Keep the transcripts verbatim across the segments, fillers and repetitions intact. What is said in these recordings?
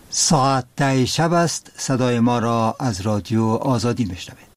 ساعت ده شب است. صدای ما را از رادیو آزادی میشنوید.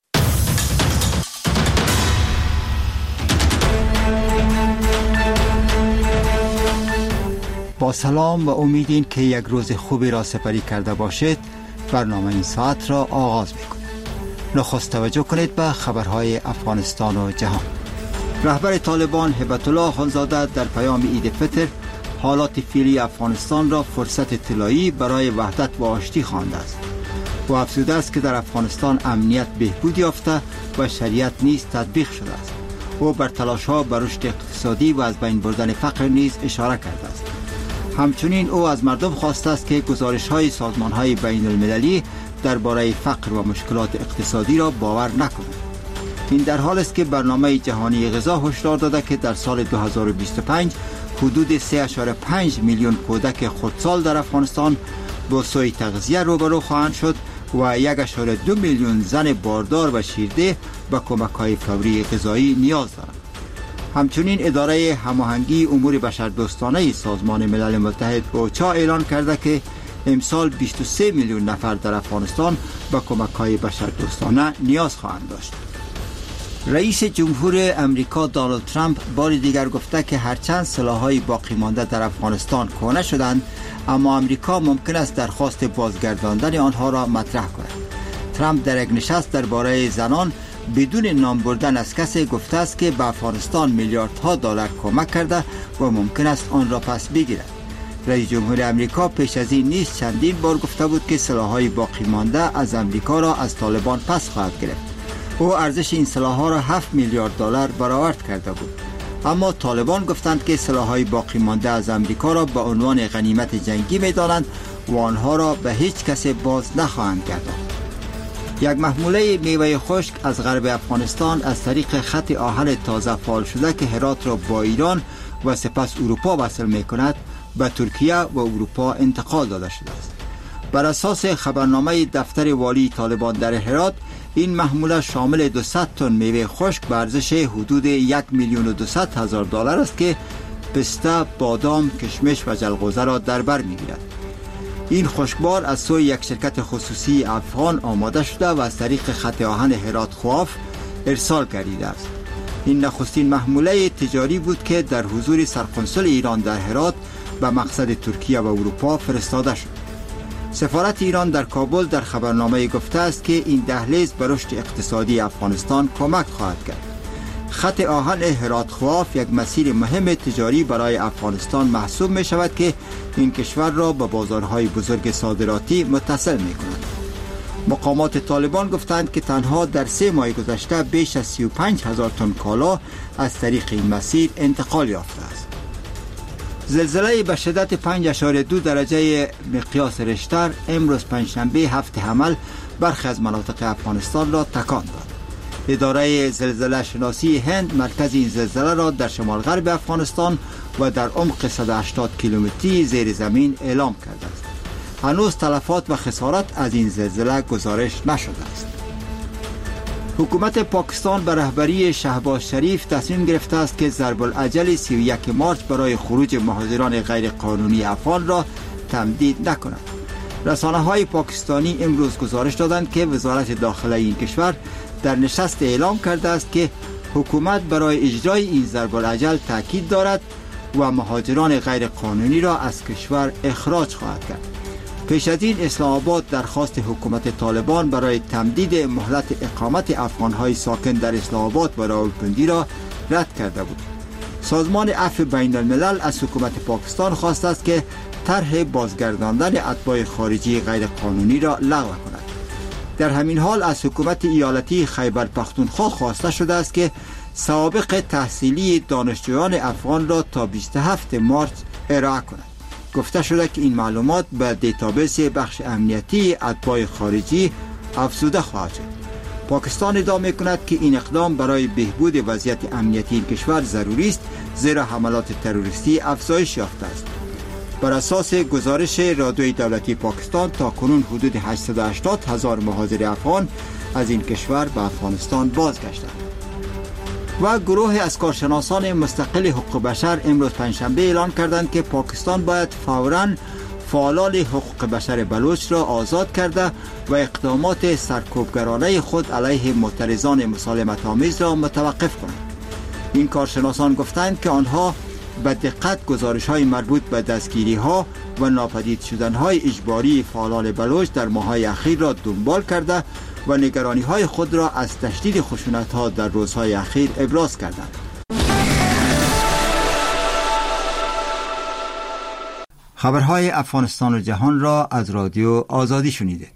با سلام و امیدین که یک روز خوبی را سپری کرده باشید. برنامه این ساعت را آغاز میکنیم. نخست توجه کنید به خبرهای افغانستان و جهان. رهبر طالبان هیبت الله خانزاده در پیام عید فطر حالات فعلی افغانستان را فرصت طلایی برای وحدت و آشتی خوانده است. او افزوده است که در افغانستان امنیت بهبود یافته و شریعت نیز تطبیق شده است. او بر تلاش‌ها بر رشد اقتصادی و از بین بردن فقر نیز اشاره کرده است. همچنین او از مردم خواسته است که گزارش‌های سازمان‌های بین‌المللی درباره فقر و مشکلات اقتصادی را باور نکنند. این در حالی است که برنامه جهانی غذا هشدار داده که در سال دو هزار و بیست و پنج حدود سه ممیز پنج میلیون کودک خردسال در افغانستان با سوء تغذیه روبرو خواهند شد و یک ممیز دو میلیون زن باردار و شیرده به کمک‌های فوری غذایی نیاز دارند. همچنین اداره هماهنگی امور بشردوستانه سازمان ملل متحد اوچا اعلان کرده که امسال بیست و سه میلیون نفر در افغانستان به کمک‌های بشردوستانه نیاز خواهند داشت. رئیس جمهور امریکا دونالد ترامپ بار دیگر گفته که هرچند سلاح‌های باقی مانده در افغانستان کهنه شدند، اما امریکا ممکن است درخواست بازگرداندن آنها را مطرح کند. ترامپ در یک نشست درباره زنان بدون نام بردن از کسی گفته است که به افغانستان میلیاردها دلار کمک کرده و ممکن است آن را پس بگیرد. رئیس جمهور امریکا پیش از این نیز چندین بار گفته بود که سلاح‌های باقی مانده از امریکا را از طالبان پس خواهد گرفت. او ارزش این سلاح‌ها را هفت میلیارد دلار برآورد کرده بود. اما طالبان گفتند که سلاح‌های باقی مانده از امریکا را به عنوان غنیمت جنگی می‌دانند و آنها را به هیچ کسی باز نخواهند گرداند. یک محموله میوه خشک از غرب افغانستان از طریق خط آهن تازه فعال شده که هرات را با ایران و سپس اروپا وصل می‌کند به ترکیه و اروپا انتقال داده شده است. بر اساس خبرنامه دفتر والی طالبان در هرات، این محموله شامل دویست تن میوه خشک به ارزش حدود یک میلیون و دویست هزار دلار است که پسته، بادام، کشمش و جلغوزه را در بر می‌گیرد. این خشکبار از سوی یک شرکت خصوصی افغان آماده شده و از طریق خط آهن هرات خواف ارسال گردیده است. این نخستین محموله تجاری بود که در حضور سرقنصل ایران در هرات به مقصد ترکیه و اروپا فرستاده شد. سفارت ایران در کابل در خبرنامه گفته است که این دهلیز به رشد اقتصادی افغانستان کمک خواهد کرد. خط آهن هرات خواف یک مسیر مهم تجاری برای افغانستان محسوب می شود که این کشور را به بازارهای بزرگ صادراتی متصل می کند. مقامات طالبان گفتند که تنها در سه ماه گذشته بیش از سی و پنج هزار تن کالا از طریق این مسیر انتقال یافته است. زلزله به شدت پنج ممیز دو درجه مقیاس ریشتر امروز پنجشنبه هفت حمل برخی از مناطق افغانستان را تکان داد. اداره زلزله شناسی هند مرکز این زلزله را در شمال غرب افغانستان و در عمق صد و هشتاد کیلومتری زیر زمین اعلام کرده است. هنوز تلفات و خسارت از این زلزله گزارش نشده است. حکومت پاکستان به رهبری شهباز شریف تصمیم گرفته است که ضرب الاجل سی و یک مارچ برای خروج مهاجران غیر قانونی افغان را تمدید نکند. رسانه‌های پاکستانی امروز گزارش دادند که وزارت داخله این کشور در نشست اعلام کرده است که حکومت برای اجرای این ضرب الاجل تاکید دارد و مهاجران غیر قانونی را از کشور اخراج خواهد کرد. پیش از این اسلام آباد درخواست حکومت طالبان برای تمدید مهلت اقامت افغان‌های ساکن در اسلام آباد و راولپنڈی را رد کرده بود. سازمان عفو بین الملل از حکومت پاکستان خواسته است که طرح بازگرداندن اتباع خارجی غیر قانونی را لغو کند. در همین حال از حکومت ایالتی خیبر پختونخوا خواسته شده است که سوابق تحصیلی دانشجویان افغان را تا بیست و هفتم مارس ارائه کند. گفته شده که این معلومات به دیتابیس بخش امنیتی اتباع خارجی افزوده خواهد شد. پاکستان ادعا می‌کند که این اقدام برای بهبود وضعیت امنیتی این کشور ضروری است، زیرا حملات تروریستی افزایش یافته است. بر اساس گزارش رادیوی دولتی پاکستان تا کنون حدود هشتصد و هشتاد هزار مهاجر افغان از این کشور به افغانستان بازگشتند. و گروه از کارشناسان مستقل حقوق بشر امروز پنجشنبه اعلان کردند که پاکستان باید فوراً فعالان حقوق بشر بلوچ را آزاد کرده و اقدامات سرکوبگرانه خود علیه معترضان مسالمت آمیز را متوقف کنند. این کارشناسان گفتند که آنها به دقت گزارش‌های مربوط به دستگیری‌ها و ناپدید شدن‌های اجباری فعالان بلوچ در ماه‌های اخیر را دنبال کرده و نگرانی‌های خود را از تشدید خشونت‌ها در روزهای اخیر ابراز کردند. خبرهای افغانستان و جهان را از رادیو آزادی شنیدید.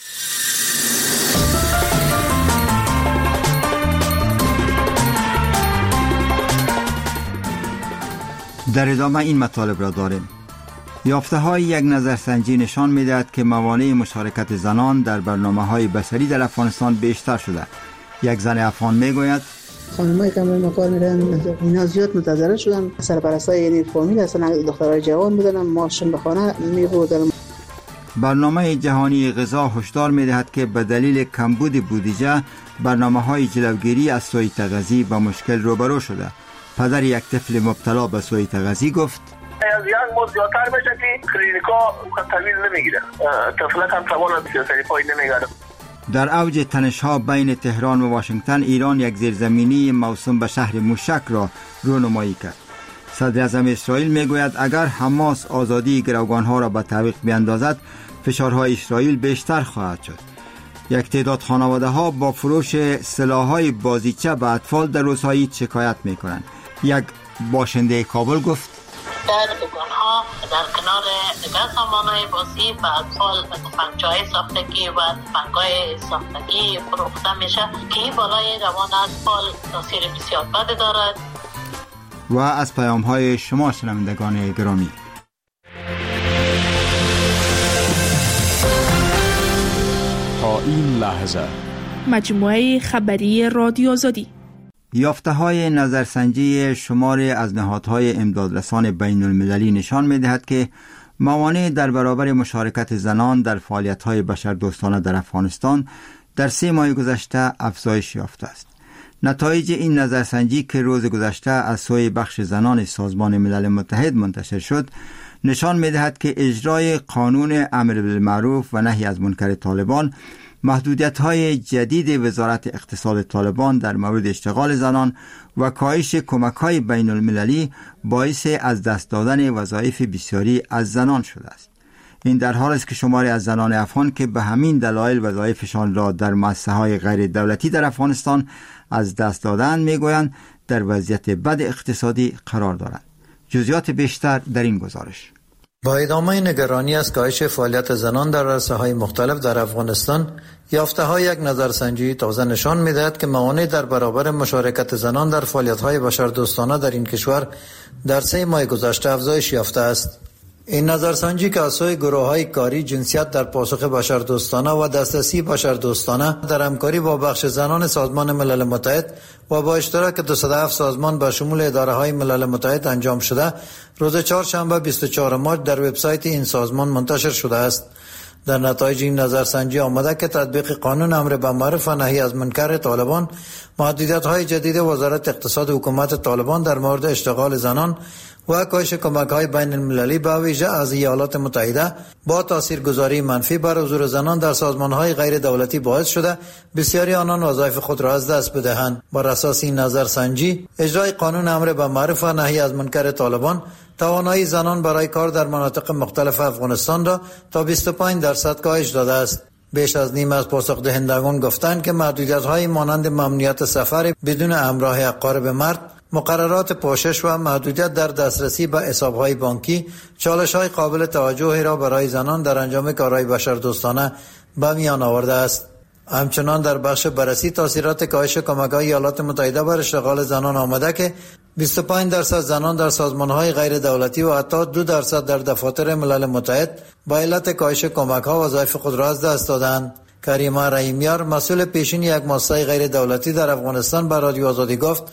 در ادامه این مطالب را داریم. یافته های یک نظرسنجی نشان می‌دهد که موانع مشارکت زنان در برنامه‌های بصری در افغانستان بیشتر شده. یک زن افغان میگوید خانمایی که ما کار می‌رن اینا زیاد متضرر شدن، سرپرستای یعنی فامیل هستن، دخترای جوان بودن، ماشین به خانه می‌بردن. برنامه جهانی غذا هشدار می‌دهد که به دلیل کمبود بودجه برنامه‌های جلوگیری از سوء تغذیه با مشکل روبرو شده. پدر یک طفل مبتلا به سوء تغذیه گفت از یک ماه زیادتر بشه که کلینیکا تحویل نمیگیره، طفلک هم توان سیاستی پای نمیگیره. در اوج تنش‌ها بین تهران و واشنگتن، ایران یک زیرزمینی موسوم به شهر موشک را رونمایی کرد. صدر اعظم اسرائیل میگوید اگر حماس آزادی گروگان‌ها را به تعویق بیاندازد، فشارهای اسرائیل بیشتر خواهد شد. یک تعداد خانواده‌ها با فروش سلاح‌های بازیچه به اطفال در روزهای شکایت می‌کنند. یک باشنده کابل گفت در دکان‌ها در کنار دیگر سامان‌های بازی به اطفال تفنگچه‌های ساختگی و تفنگ‌های ساختگی فروخته میشه که این بالای روان اطفال تاثیر بسیار بد دارد. و از پیام‌های شما شنوندگان گرامی، تا این لحظه مجموعه خبری رادیو آزادی. یافته های نظرسنجی شماری از نهادهای امدادرسان بین المللی نشان می دهد که موانع در برابر مشارکت زنان در فعالیت های بشردوستانه در افغانستان در سه ماه گذشته افزایش یافته است. نتایج این نظرسنجی که روز گذشته از سوی بخش زنان سازمان ملل متحد منتشر شد، نشان می دهد که اجرای قانون امر بالمعروف و نهی از منکر طالبان، محدودیت‌های جدید وزارت اقتصاد طالبان در مورد اشتغال زنان و کاهش کمک‌های بین المللی باعث از دست دادن وظایف بسیاری از زنان شده است. این در حالی است که شماری از زنان افغان که به همین دلایل وظایفشان را در مؤسسه‌های غیر دولتی در افغانستان از دست دادند میگویند در وضعیت بد اقتصادی قرار دارند. جزئیات بیشتر در این گزارش. با ادامه نگرانی از کاهش فعالیت زنان در رسانه‌های مختلف در افغانستان، یافته‌های یک نظرسنجی تازه نشان می‌دهد که موانع در برابر مشارکت زنان در فعالیت‌های بشردوستانه در این کشور در سه ماه گذشته افزایش یافته است. این نظرسنجی که از سوی گروه‌های کاری، جنسیت در پاسخ بشردوستانه و دسترسی بشردوستانه در همکاری با بخش زنان سازمان ملل متحد و با اشتراک دویست و هفت سازمان به شمول اداره‌های ملل متحد انجام شده، روز چهارشنبه بیست و چهارم مارس در وبسایت این سازمان منتشر شده است. در نتایج این نظرسنجی آمده که تطبیق قانون امر بالمعروف و نهی از منکر طالبان، محدودیت‌های جدید وزارت اقتصاد حکومت طالبان در مورد اشتغال زنان و کاهش کمک‌های بین المللی به ویژه از ایالات متحده با تاثیرگذاری منفی بر حضور زنان در سازمان‌های غیر دولتی باعث شده بسیاری آنان وظایف خود را از دست بدهند. بر اساس این نظرسنجی، اجرای قانون امر بالمعروف و نهی از منکر طالبان توانایی زنان برای کار در مناطق مختلف افغانستان را تا بیست و پنج درصد کاهش داده است. بیش از نیم از پاسخ دهندگان گفتند که محدودیت‌های مانند ممنوعیت سفر بدون همراه اقارب مرد، مقررات پوشش و محدودیت در دسترسی به حساب‌های بانکی چالش‌های قابل توجهی را برای زنان در انجام کارهای بشردوستانه به میان آورده است. همچنان در بخش بررسی تاثیرات کاهش کمک‌های ایالات متحده بر اشتغال زنان آمده که بیست و پنج درصد زنان در سازمان‌های غیر دولتی و حتی دو درصد در دفاتر ملل متحد با علت کاهش کمک‌ها وظایف خود را از دست دادند. کریمه رحیمیار، مسئول پیشین یک مؤسسه غیر دولتی در افغانستان، به رادیو آزادی گفت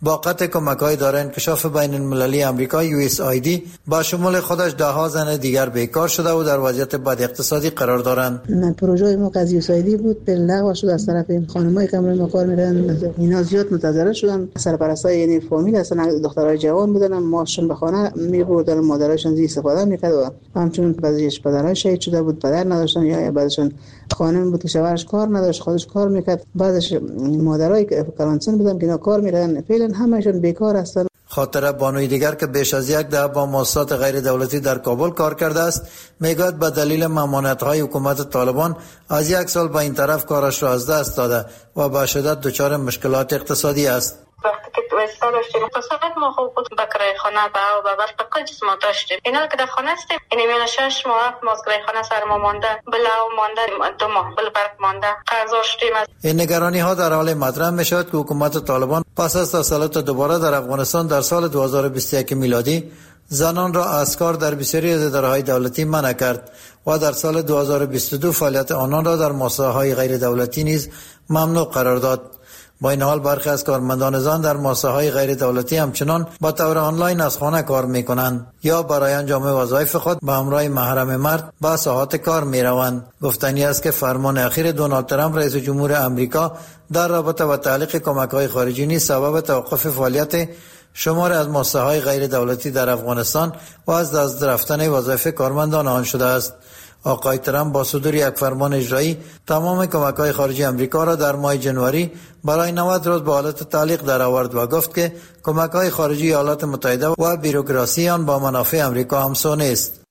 با قطع کمک‌های اداره انکشاف بین المللی آمریکا یو اس آی دی با شمول خودش ده ها زن دیگر بیکار شده و در وضعیت بد اقتصادی قرار دارند. پروژه ما از یو اس آی دی بود به لغو شد از طرف این خانمایی که ما کار می‌کردن. اینا زیاد متضرر شدن. سرپرستای یعنی فامیل اصلا دخترای جوان بودن، ماشون به خانه می‌بردن، مادرایشون زی استفاده می‌کرد و همچنین بعضیش پدرای شهید شده بود، پدر نداشتن یا بعضیشون خانم بود که شوهرش کار نداشت، خودش کار می‌کرد. بعضیش مادرای کلانسن بودن که اینا کار می‌کردن. فعلا همه‌شون بیکار هستن. خاطره بانوی دیگر که بیش از یک دهه با مؤسسات غیر دولتی در کابل کار کرده است میگوید به دلیل ممانعت‌های حکومت طالبان از یک سال به این طرف کارش را از دست داده و به شدت دچار مشکلات اقتصادی است. وقتی که تو استا داشتیم تصادف ما خوب بود بکره خانه با و با برفقه جسم داشتیم. اینا که در خانه هستیم این میان شش ماه ماسکره خانه سر ما مانده، بلاو مانده، دو ماه بل برف مانده، قرض داشتیم. این نگرانی ها در حال مطرح می شود که حکومت طالبان پس از تسلط دوباره در افغانستان در سال دو هزار و بیست و یک میلادی زنان را از کار در بسیاری از اداره‌های دولتی منع کرد و در سال دو هزار و بیست و دو فعالیت آنان را در مؤسسه‌های غیر دولتی نیز ممنوع قرار داد. با این حال برخی از کارمندان زن در مؤسسه‌های غیر دولتی همچنان با طور آنلاین از خانه کار می‌کنند یا برای انجام وظایف خود به همراه محرم مرد به ساحات کار می‌روند. گفتنی است که فرمان اخیر دونالد ترامپ رئیس جمهور آمریکا در رابطه با تعلیق کمک‌های خارجی نیز سبب توقف فعالیت شمار از مؤسسه‌های غیر دولتی در افغانستان و از دست رفتن وظایف کارمندان آن شده است. آقای ترامپ با صدور یک فرمان اجرایی تمام کمک‌های خارجی آمریکا را در ماه جنوری برای نود روز به حالت تعلیق درآورد و گفت که کمک‌های خارجی ایالات متحده و بیروکراسی آن با منافع آمریکا همسو نیست.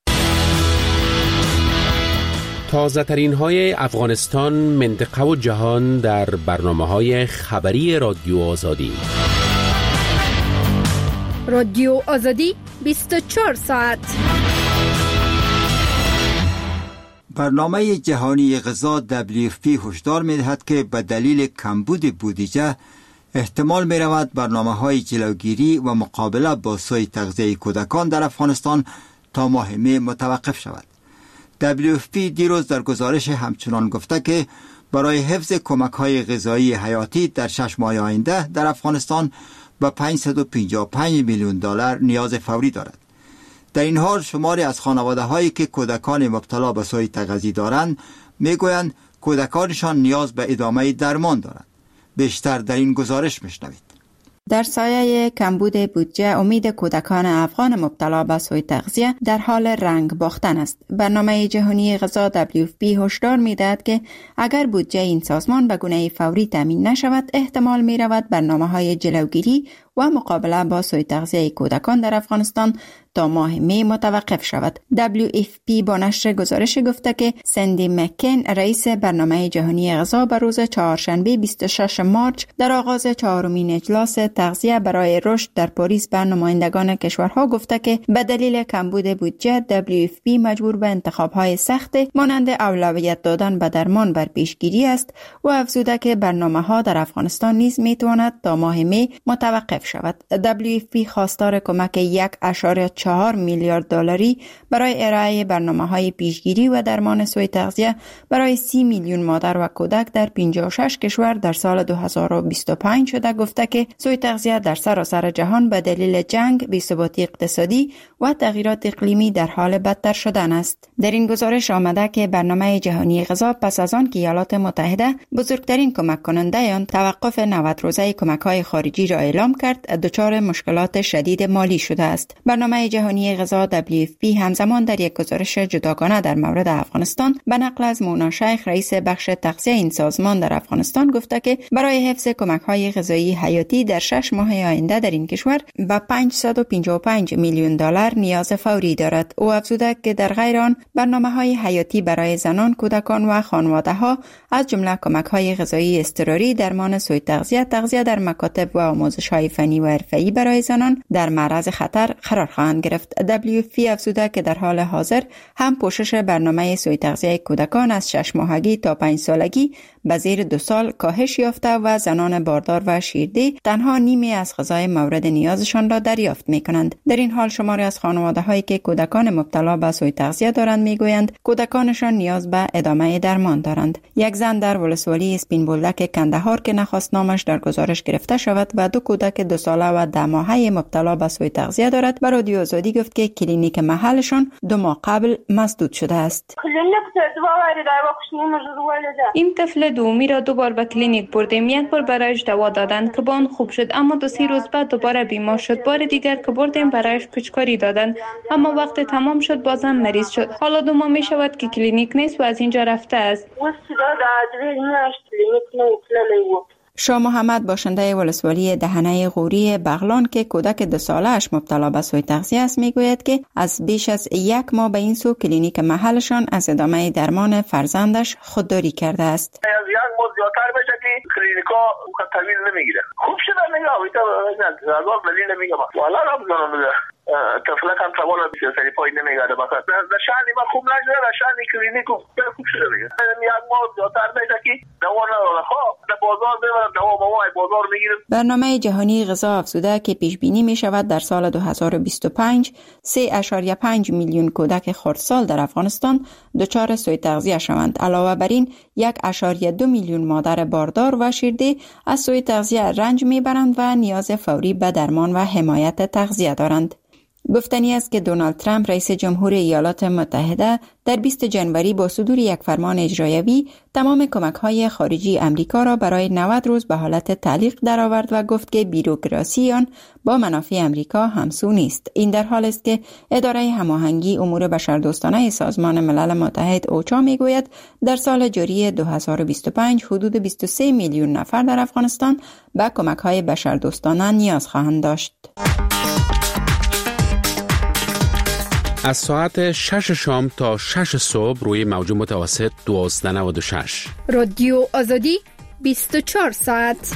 تازه ترین های افغانستان، منطقه و جهان در برنامه‌های خبری رادیو آزادی. رادیو آزادی بیست و چهار ساعت. برنامه جهانی غذا دبلیو اف پی هشدار می‌دهد که به دلیل کمبود بودجه احتمال می‌رود برنامه‌های جلوگیری و مقابله با سوء تغذیه کودکان در افغانستان تا ماه می متوقف شود. دبلیو اف پی دیروز در گزارش همچنان گفته که برای حفظ کمک‌های غذایی حیاتی در شش ماه آینده در افغانستان به پانصد و پنجاه و پنج میلیون دلار نیاز فوری دارد. در این حال شماری از خانواده‌هایی که کودکان مبتلا به سوء تغذیه دارند میگویند کودکانشان نیاز به ادامه درمان دارند. بیشتر در این گزارش میشنوید. در سایه کمبود بودجه امید کودکان افغان مبتلا به سوء تغذیه در حال رنگ باختن است. برنامه جهانی غذا دبلیو اف پی هشدار می‌دهد که اگر بودجه این سازمان به گونه فوری تامین نشود احتمال می‌رود برنامه‌های جلوگیری و مقابله با سوء تغذیه کودکان در افغانستان تا ماه می متوقف شود. دبلیو اف پی با نشر گزارش گفته که سندی مکین رئیس برنامه جهانی غذا به روز چهارشنبه بیست و ششم مارس در آغاز چهارمین اجلاس تغذیه برای رشد در پاریس به نمایندگان کشورها گفته که به دلیل کمبود بودجه دبلیو اف پی مجبور به انتخاب‌های سخت مانند اولویت دادن به درمان بر پیشگیری است و افزوده که برنامه‌ها در افغانستان نیز می‌تواند تا ماه می متوقف شود. دبلیو اف پی خواستار کمک یک و چهار میلیارد دلاری برای ارائه برنامه‌های پیشگیری و درمان سوء تغذیه برای سی میلیون مادر و کودک در پنجاه و شش کشور در سال دو هزار و بیست و پنج شده گفته که سوء تغذیه در سراسر جهان به دلیل جنگ، بی‌ثباتی اقتصادی و تغییرات اقلیمی در حال بدتر شدن است. در این گزارش آمده که برنامه جهانی غذا پس از آن که ایالات متحده بزرگترین کمک کننده آن توقف نود روزه کمک‌های خارجی را اعلام کرد، دچار مشکلات شدید مالی شده است. برنامه جهانی غذا دبلیو اف پی همزمان در یک گزارش جداگانه در مورد افغانستان به نقل از مونا شیخ رئیس بخش تغذیه این سازمان در افغانستان گفته که برای حفظ کمک‌های غذایی حیاتی در شش ماه آینده در این کشور به پانصد و پنجاه و پنج میلیون دلار نیاز فوری دارد. او افزوده که در غیر آن برنامه‌های حیاتی برای زنان، کودکان و خانواده‌ها از جمله کمک‌های غذایی اضطراری، درمان سوء تغذیه، تغذیه در مکاتب و آموزش‌های فنی و حرفه‌ای برای زنان در معرض خطر قرار خواهند گرفت. دبلیو اف پی افزوده که در حال حاضر هم پوشش برنامه سوء تغذیه کودکان از شش ماهگی تا پنج سالگی به زیر دو سال کاهش یافته و زنان باردار و شیرده تنها نیمی از غذای مورد نیازشان را دریافت می‌کنند. در این حال شماری از خانواده‌هایی که کودکان مبتلا به سوء تغذیه دارند میگویند کودکانشان نیاز به ادامه درمان دارند. یک زن در ولسوالی اسپین بولدک کندهار که نخواست نامش در گزارش گرفته شود و دو کودک دو ساله و ده ماهه مبتلا به سوء تغذیه دارد. به رادیو آزادی گفت که کلینیک محلشان دو ماه قبل مسدود شده است. این طفل دومی را دو بار به کلینیک بردیم. یک بار برایش دوا دادند که بان خوب شد، اما دو سه روز بعد دوباره بیمار شد. بار دیگر که بردیم برایش پچکاری دادند، اما وقت تمام شد بازم مریض شد. حالا دو ماه می شود که کلینیک نیست و از اینجا رفته است. شاه محمد باشنده ولسوالی دهنه غوری بغلان که کودک دو ساله‌اش مبتلا به سوء تغذیه است میگوید که از بیش از یک ماه به این سو کلینیک محلشان از ادامه درمان فرزندش خودداری کرده است. از یک ماه زیادتر بشه که کلینیکا طویل نمیگیره. خوب شده نگاه ایتا از آن دلیل نمیگم والا رمضان طفلک هم توان سری پای نمیگرده بخاطر در شأنی ما خوب نشده در شأنی کلینیک خوب شده دیگه. یک ماه زیادتر بشه که دوا نداره. خب در بازار ببرن دوا موای بازار میگیرن. برنامه جهانی غذا افزوده که پیش بینی می شود در سال دو هزار و بیست و پنج سه ممیز پنج میلیون کودک خردسال در افغانستان دچار سوء تغذیه شوند. علاوه بر این یک ممیز دو میلیون مادر باردار و شیرده از سوء تغذیه رنج میبرند و نیاز فوری به درمان و حمایت تغذیه دارند. گفتنی است که دونالد ترامپ رئیس جمهور ایالات متحده در بیست جنوری با صدور یک فرمان اجرایوی تمام کمک‌های خارجی امریکا را برای نود روز به حالت تعلیق درآورد و گفت که بیروکراسی آن با منافع امریکا همسو نیست. این در حال است که اداره هماهنگی امور بشردوستانه سازمان ملل متحد اوچا میگوید در سال جاری دو هزار و بیست و پنج حدود بیست و سه میلیون نفر در افغانستان به کمک‌های بشردوستانه نیاز خواهند داشت. از ساعت شش شام تا شش صبح روی موج متوسط دوازده نود و شش. رادیو آزادی بیست و چهار ساعت.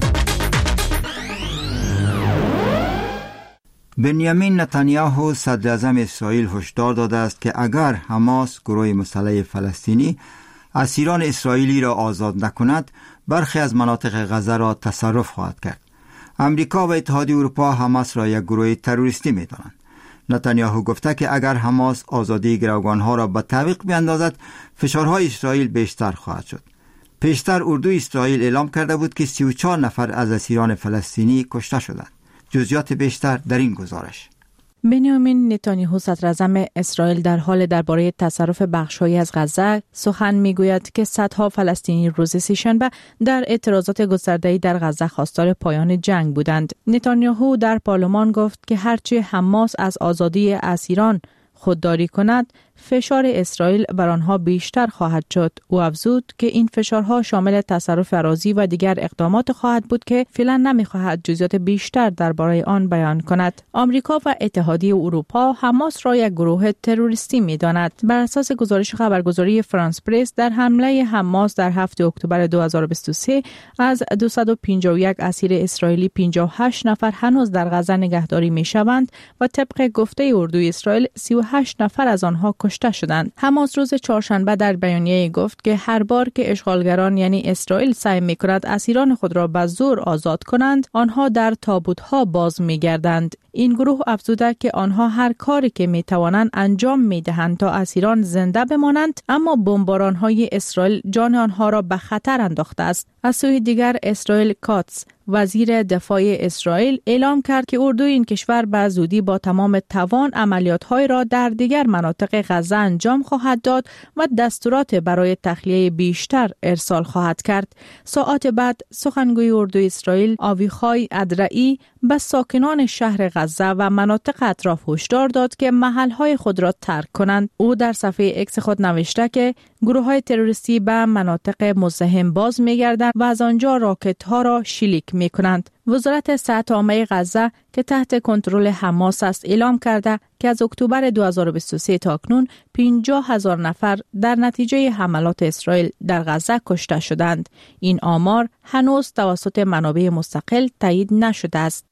بنیامین نتانیاهو صدر اعظم اسرائیل هشدار داده است که اگر حماس گروه مسلح فلسطینی اسیران اسرائیلی را آزاد نکند برخی از مناطق غزه را تصرف خواهد کرد. امریکا و اتحادیه اروپا حماس را یک گروه تروریستی می‌دانند. نتانیاهو گفته که اگر حماس آزادی گروگانها را به تعویق بیاندازد فشارهای اسرائیل بیشتر خواهد شد. پیشتر اردوی اسرائیل اعلام کرده بود که سی و چهار نفر از اسیران فلسطینی کشته شدند. جزئیات بیشتر در این گزارش. بنیامین نتانیاهو صدر اعظم اسرائیل در حال درباره تصرف بخش‌هایی از غزه سخن می‌گوید که صدها فلسطینی روز سه‌شنبه در اعتراضات گسترده‌ای در غزه خواستار پایان جنگ بودند. نتانیاهو در پارلمان گفت که هرچی حماس از آزادی اسیران خودداری کند، فشار اسرائیل بر آنها بیشتر خواهد شد. او افزود که این فشارها شامل تصرف اراضی و دیگر اقدامات خواهد بود که فعلا نمی‌خواهد جزئیات بیشتر درباره آن بیان کند. آمریکا و اتحادیه اروپا حماس را یک گروه تروریستی می‌داند. بر اساس گزارش خبرگزاری فرانس پرس در حمله حماس در هفتم اکتبر دو هزار و بیست و سه از دویست و پنجاه و یک اسیر اسرائیلی پنجاه و هشت نفر هنوز در غزه نگهداری می‌شوند و طبق گفته اردوی اسرائیل سی و هشت نفر از آنها کشته شدند. حماس روز چهارشنبه در بیانیه گفت که هر بار که اشغالگران یعنی اسرائیل سعی می‌کند اسیران خود را به زور آزاد کنند، آنها در تابوت‌ها باز می‌گردند. این گروه افزوده که آنها هر کاری که می‌توانند انجام می‌دهند تا اسیران زنده بمانند، اما بمباران‌های اسرائیل جان آنها را به خطر انداخته است. از سوی دیگر اسرائیل کاتس وزیر دفاع اسرائیل اعلام کرد که اردوی این کشور به زودی با تمام توان عملیات‌های را در دیگر مناطق غزه انجام خواهد داد و دستورات برای تخلیه بیشتر ارسال خواهد کرد. ساعات بعد سخنگوی اردوی اسرائیل آویخای ادرعی به ساکنان شهر غزه و مناطق اطراف هشدار داد که محل‌های خود را ترک کنند. او در صفحه اکس خود نوشته که گروه‌های تروریستی به مناطق مزاحم باز می‌گردند و از آنجا راکت‌ها را شلیک می‌کنند. وزارت صحت عامه غزه که تحت کنترل حماس است اعلام کرده که از اکتبر دو هزار و بیست و سه تا اکنون پنجاه هزار نفر در نتیجه حملات اسرائیل در غزه کشته شدند. این آمار هنوز توسط منابع مستقل تایید نشده است.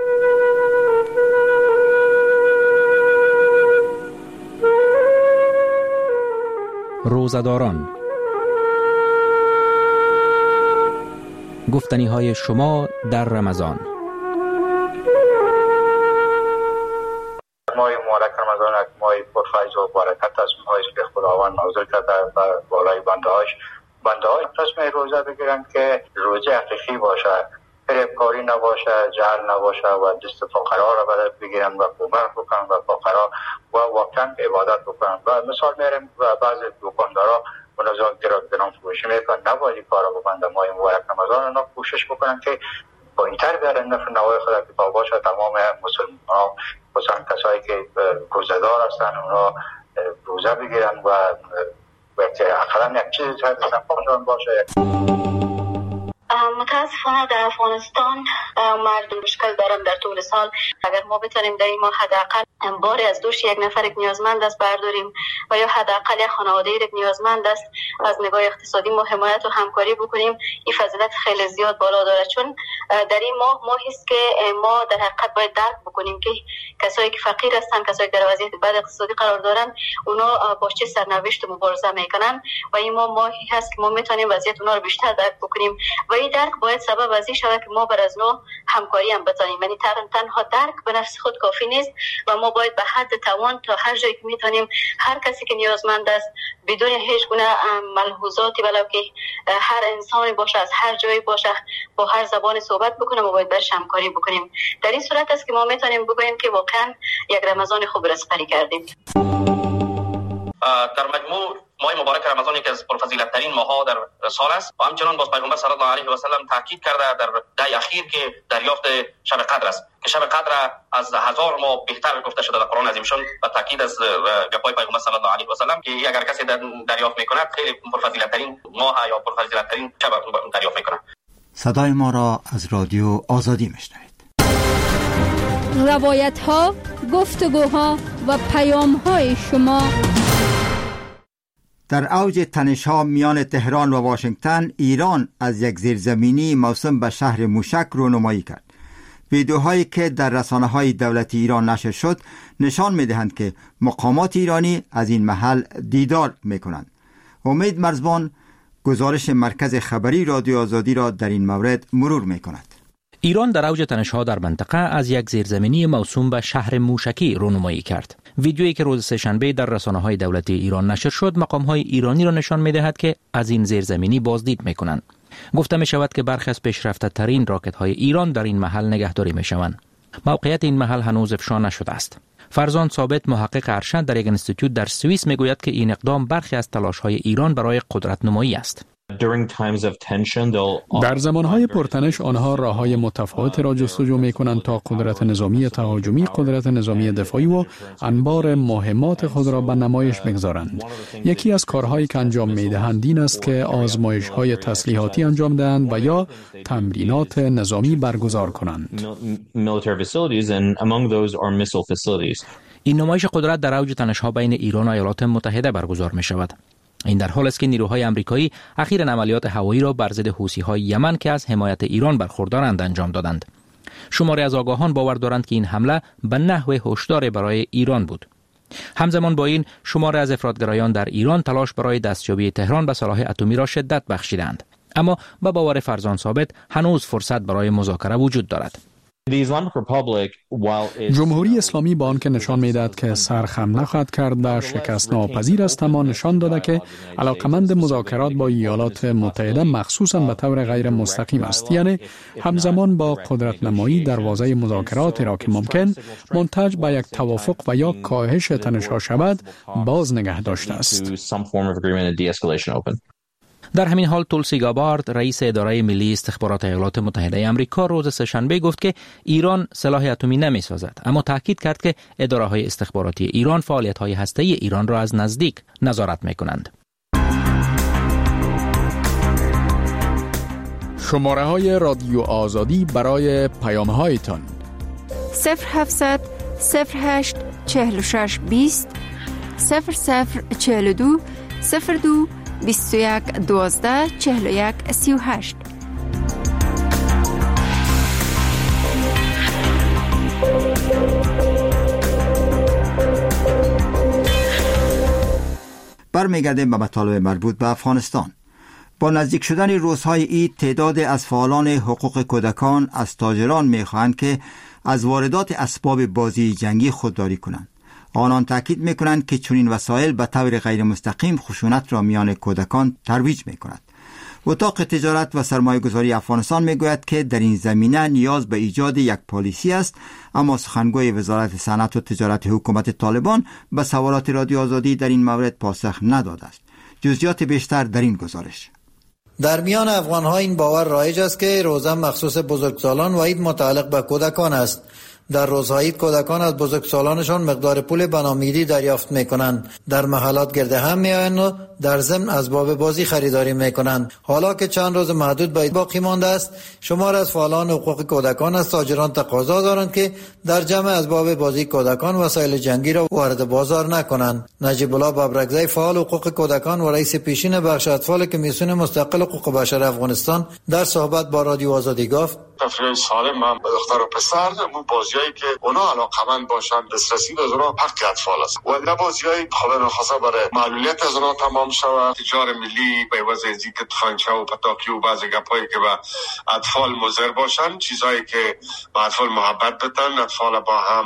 روزه‌داران، گفتنی های شما در رمضان. ماه مبارک رمضان یک ماه پرفیض و برکت است، ماهی که خداوند نازل کرده و بالای بنده‌هاش بنده‌های تصمیم روزه بگیرن که روزه حقیقی باشه، فریبکاری نباشه، جهل نباشه و دست فقرا را برای بگیرن و کمک بکنن و فقرا و واقعا عبادت بکنن. و مثال میاریم و بعضی دکاندارا منظم گرام فروشی میکنن، نباید این کارا بکنن. در ماه مبارک رمضان اونا کوشش بکنن که با این تر بیارن نفع نوای خدا که تا باشه تمام مسلمان ها، خصوصا کسایی که روزدار هستن اونا روزه بگیرن و اقلا یک چیزی تحت باشه. متاسفانه در افغانستان مردم مشکل دارن در طول سال. اگر ما بتونیم در این ماه حداقل باری از دوش یک نفر یک نیازمند است برداریم و یا حداقل یک خانواده یک نیازمند است از نگاه اقتصادی ما حمایت و همکاری بکنیم، این فضیلت خیلی زیاد بالا داره. چون در این ماه ماهی است که ما در حقیقت باید درک بکنیم که کسایی که فقیر هستن، کسایی که در وضعیت بد اقتصادی قرار دارن، اونا با چه سرنوشت مبارزه میکنن و این ماه ماهی هست که ما میتونیم وضعیت اونا رو بیشتر درک بکنیم و این درک باید سبب از این شود که ما بر از نوع همکاری هم بتانیم. یعنی تنها درک به نفس خود کافی نیست و ما باید به حد توان تا هر جایی که میتونیم هر کسی که نیازمند است بدون هیچ گونه ملحوظاتی، ولو که هر انسانی باشه، از هر جایی باشه، با هر زبان صحبت بکنیم و باید برش همکاری بکنیم. در این صورت است که ما میتونیم بگوییم که واقعا یک رمضان خوب رسپری کردیم. در مجموع ماه مبارک رمضان یکی از پرفضیلت ترین ماه‌ها در سال است و همچنان باز پیغمبر صلی الله علیه و سلم تاکید کرده در ده اخیر که دریافت شب قدر است که شب قدر از هزار ماه بهتر گفته شده در قرآن عظیمشان و تاکید از گپای پیغمبر صلی الله علیه و سلم که اگر کسی دریافت میکند خیلی پرفضیلت ترین ماه یا پرفضیلت ترین شب دریافت میکند. صدای ما را از رادیو آزادی میشنوید. روایت ها، گفتگوها و پیام های شما. در اوج تنش‌ها میان تهران و واشنگتن، ایران از یک زیرزمینی موسوم به شهر موشک رونمایی کرد. ویدیوهایی که در رسانه‌های دولتی ایران نشر شد نشان می‌دهند که مقامات ایرانی از این محل دیدار می‌کنند. امید مرزبان گزارش مرکز خبری رادیو آزادی را در این مورد مرور می‌کند. ایران در اوج تنش‌ها در منطقه از یک زیرزمینی موسوم به شهر موشکی رونمایی کرد. ویدیویی که روز سه‌شنبه در رسانه‌های دولتی ایران نشر شد، مقام‌های ایرانی را نشان می‌دهد که از این زیرزمینی بازدید می‌کنند. گفته می‌شود که برخی از پیشرفته‌ترین راکت‌های ایران در این محل نگهداری می‌شوند. موقعیت این محل هنوز افشا نشده است. فرزان ثابت، محقق ارشد در یک انستیتوت در سوئیس، می‌گوید که این اقدام برخی از تلاش‌های ایران برای قدرت نمایی است. در زمانهای پرتنش آنها راههای متفاوت را جستجو می‌کنند تا قدرت نظامی تهاجمی، قدرت نظامی دفاعی و انبار مهمات خود را به نمایش بگذارند. یکی از کارهایی که انجام می‌دهند این است که آزمایش‌های تسلیحاتی انجام دهند و یا تمرینات نظامی برگزار کنند. این نمایش قدرت در اوج تنش‌ها بین ایران و ایالات متحده برگزار می‌شود. این در حال است که نیروهای آمریکایی اخیراً عملیات هوایی را بر ضد حوثی‌های یمن که از حمایت ایران برخوردارند انجام دادند. شماری از آگاهان باور دارند که این حمله به نحو هشدار برای ایران بود. همزمان با این، شماری از افراطگرایان در ایران تلاش برای دستیابی تهران به سلاح اتمی را شدت بخشیدند. اما به باور فرزان ثابت هنوز فرصت برای مذاکره وجود دارد. جمهوری اسلامی با آنکه نشان می‌دهد که سرخم نخواهد کرد و شکست ناپذیر است، اما نشان داده که علاقمند مذاکرات با ایالات متحده مخصوصاً به طور غیر مستقیم است. یعنی همزمان با قدرت نمایی دروازه مذاکرات را که ممکن منتج به یک توافق و یا کاهش تنش‌ها شود باز نگه داشته است. در همین حال تولسی گابارد، رئیس اداره ملی استخبارات ایالات متحده آمریکا، روز سه‌شنبه گفت که ایران سلاح اتمی نمی‌سازد، اما تاکید کرد که اداره‌های استخباراتی ایران فعالیت‌های هسته‌ای ایران را از نزدیک نظارت می‌کنند. شماره‌های رادیو آزادی برای پیام‌هایتان: صفر هفتصد صفر هشت چهل و شش بیست صفر صفر چهل و دو صفر دو بیست و یک دوازده چهل و یک سی و هشت. برمیگردیم به مطالب مربوط به افغانستان. با نزدیک شدن روزهای عید، تعداد از فعالان حقوق کودکان از تاجران می‌خواهند که از واردات اسباب بازی جنگی خودداری کنند. آنان تاکید می‌کنند که چنین وسایل به طور غیر مستقیم خشونت را میان کودکان ترویج می‌کند. اتاق تجارت و سرمایه گذاری افغانستان می گوید که در این زمینه نیاز به ایجاد یک پالیسی است، اما سخنگوی وزارت صنعت و تجارت حکومت طالبان به سوالات رادیو آزادی در این مورد پاسخ نداده است. جزئیات بیشتر در این گزارش. در میان افغان‌ها این باور رایج است که روزه مخصوص بزرگسالان و عید متعلق به کودکان است. در روزهای عید کودکان از بزرگسالانشان مقدار پول به نامیدی دریافت می‌کنند. در محلات گرد هم می‌آیند و در ضمن اسباب بازی خریداری می‌کنند. حالا که چند روز محدود به باقی مانده است، شمار از فعالان حقوق کودکان از تاجران تقاضا دارند که در جمع اسباب بازی کودکان وسایل جنگی را وارد بازار نکنند. نجیب الله ببرکزی، فعال حقوق کودکان و رئیس پیشین بخش اطفال کمیسیون مستقل حقوق بشر افغانستان، در صحبت با رادیو آزادی گفت: تفریح سالم هم به دختر و پسر مو بازیایی که اونا علاقمند باشن، دسترسی به اونا حق اطفال است و نه بازیایی خدا نخواسته برای معلولیت از اونا تمام شود. تجار ملی به وجه از اینکه تفنگچه و پتاکی و بعضی گپایی که به اطفال مضر باشن، چیزایی که به اطفال محبت بدن، اطفال با هم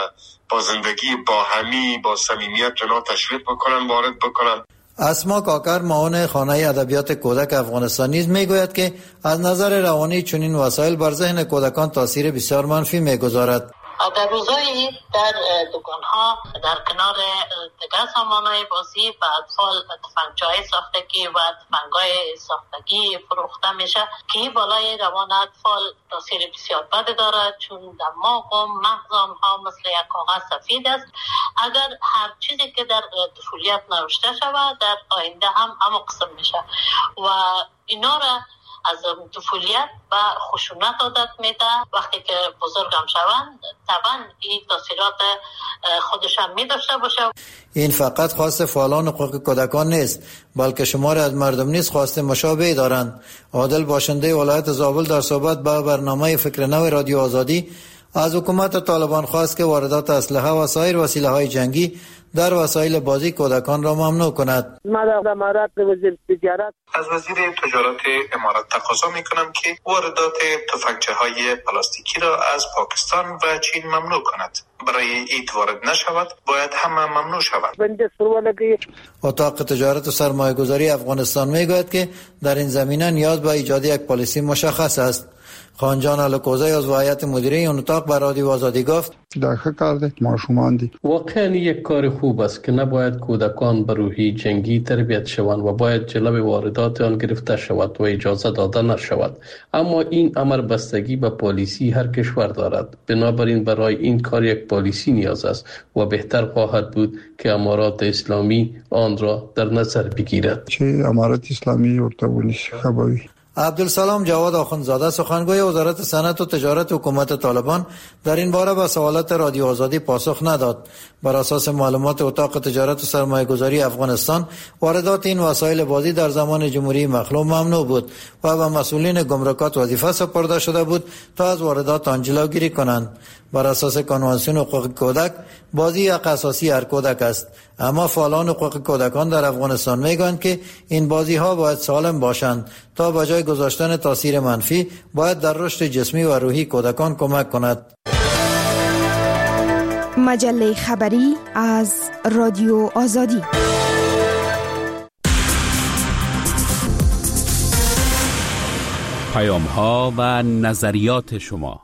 با زندگی با همی با صمیمیت اونا تشویق بکنن، وارد بکنن. اسما کاکر، معاون خانه ادبیات کودک افغانستان، نیز میگوید که از نظر روانی چنین وسایل بر ذهن کودکان تاثیر بسیار منفی میگذارد. در روزهای عید در دکان‌ها در کنار دیگر سامان‌های بازی و اطفال تفنگچه‌های ساختگی و تفنگ‌های ساختگی فروخته میشه که بالای روان اطفال تاثیر بسیار بد دارد، چون دماغ و مغز آنها مثل یک کاغذ سفید است. اگر هر چیزی که در طفولیت نوشته شود در آینده هم همون قسم میشه و اینا را از طفولیت و خشونت عادت میده. وقتی که بزرگم شوند طبعا این تاثیرات خودش هم میداشته باشه. این فقط خواست فعالان حقوق کودکان نیست، بلکه شماری از مردم نیز خواست مشابه دارند. عادل باشنده ولایت زابل در صحبت با برنامه فکر نو رادیو آزادی از حکومت طالبان خواست که واردات اسلحه و سایر وسیله‌های جنگی در وسایل بازی کودکان را ممنوع کند. ما در امارات وزیر تجارت از وزیر تجارت امارات تقاضا میکنم که واردات تفنگچه‌های پلاستیکی را از پاکستان و چین ممنوع کند. برای عید وارد نشود، باید همه ممنوع شود. اتاق تجارت و سرمایه گذاری افغانستان میگوید که در این زمینه نیاز به ایجاد یک پالیسی مشخص است. خانجان الکوزی از هیئت مدیره این اتاق به رادیو آزادی گفت: داخل کار ما شما دی واقعا یک کار خوب است که نباید کودکان به روحی جنگی تربیت شوند و باید جلو واردات آن گرفته شود و اجازه داده نشود. اما این امر بستگی به پالیسی هر کشور دارد. بنابراین برای این کار یک پالیسی نیاز است و بهتر خواهد بود که امارات اسلامی آن را در نظر بگیرد. چه امارات اسلامی ارتباطی خبری. عبدالسلام جواد آخوندزاده، سخنگوی وزارت صنعت و تجارت حکومت طالبان، در این باره به سوالات رادیو آزادی پاسخ نداد. بر اساس معلومات اتاق تجارت و سرمایه گذاری افغانستان، واردات این وسایل بازی در زمان جمهوری مخلوع ممنوع بود و به مسئولین گمرکات وظیفه سپرده شده بود تا از واردات آن جلوگیری کنند. بر اساس کنوانسیون حقوق کودک، بازی یک اساسی هر کودک است، اما فعالان حقوق کودکان در افغانستان میگویند که این بازی ها باید سالم باشند تا به جای گذاشتن تاثیر منفی باید در رشد جسمی و روحی کودکان کمک کند. مجله خبری از رادیو آزادی. پیام ها و نظریات شما.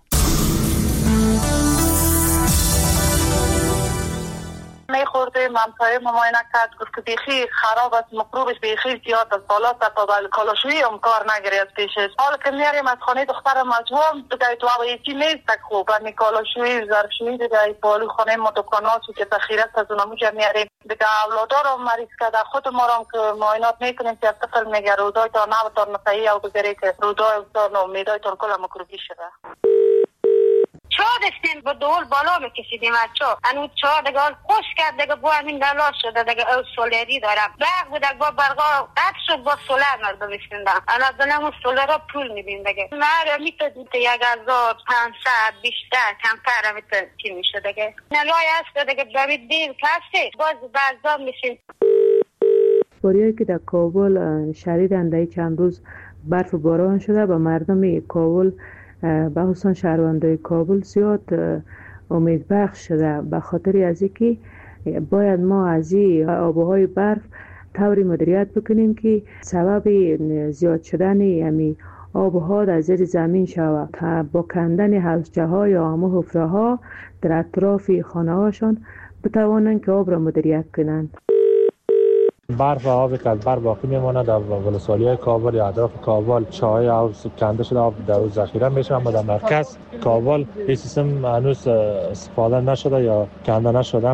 میخورده منطقه مماینه کرد، گفت که بیخی خراب است، مکروبش بیخی زیاد است، بالا تا بل کالاشویی هم کار نگیری از پیشش. حالا که میاریم از خانه دختر مجموعه بگه تو آقا یکی نیست تک خوب همی کالاشویی ظرفشویی بگه پالو خانه ما دکانات و که تخیرت از اونمو که میاریم بگه اولادار رو مریض کرده. خود ما رو که معاینات میکنیم که از طفل میگه رودای تا نو تا نفعی او بگیری که رودای تا نومیدای تا کل مکروبی شده. چا دستیم با دول بالا میکشیدیم از چا انو چا دیگه خوش کرد دیگه با همین دلاش شده دیگه او سولری دارم برق بود با برقا قطع شد با سولر مردم میشوندم الان دارم اون سولر را پول میدیم دیگه مره میتونید یک هزار پانصد بیشتر کمتر میتونید چی میشه دیگه نلای هست دیگه برید دیر کسی باز بعضا میشین. باریایی که در کابل شدیداً در چند روز برف و باران شده و مردم کابل به خصوص شهروندان کابل زیاد امید بخش شده به خاطر از اینکه باید ما از این آبهای برف طوری مدیریت بکنیم که سبب زیاد شدن یعنی آب و ها در زیر زمین شود تا با کندن حوضچه ها یا همه حفره ها در اطراف خانه هاشون بتوانند که آب را مدیریت کنند. برف و آبی که از بر باقی میماند در ولسوالی های کابل یا اطراف کابل چاهای آب کنده شده آب در ذخیره میشه، اما در مرکز کابل این سیستم هنوز استفاده نشده یا کنده نشده.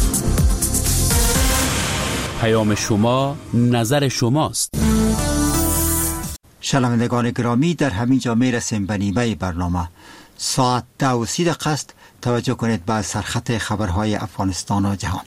پیام شما نظر شماست. شنوندگان گرامی، در همین جا میرسیم به نیمه برنامه. ساعت ده و سی دقیقه است. توجه کنید به سرخط خبرهای افغانستان و جهان.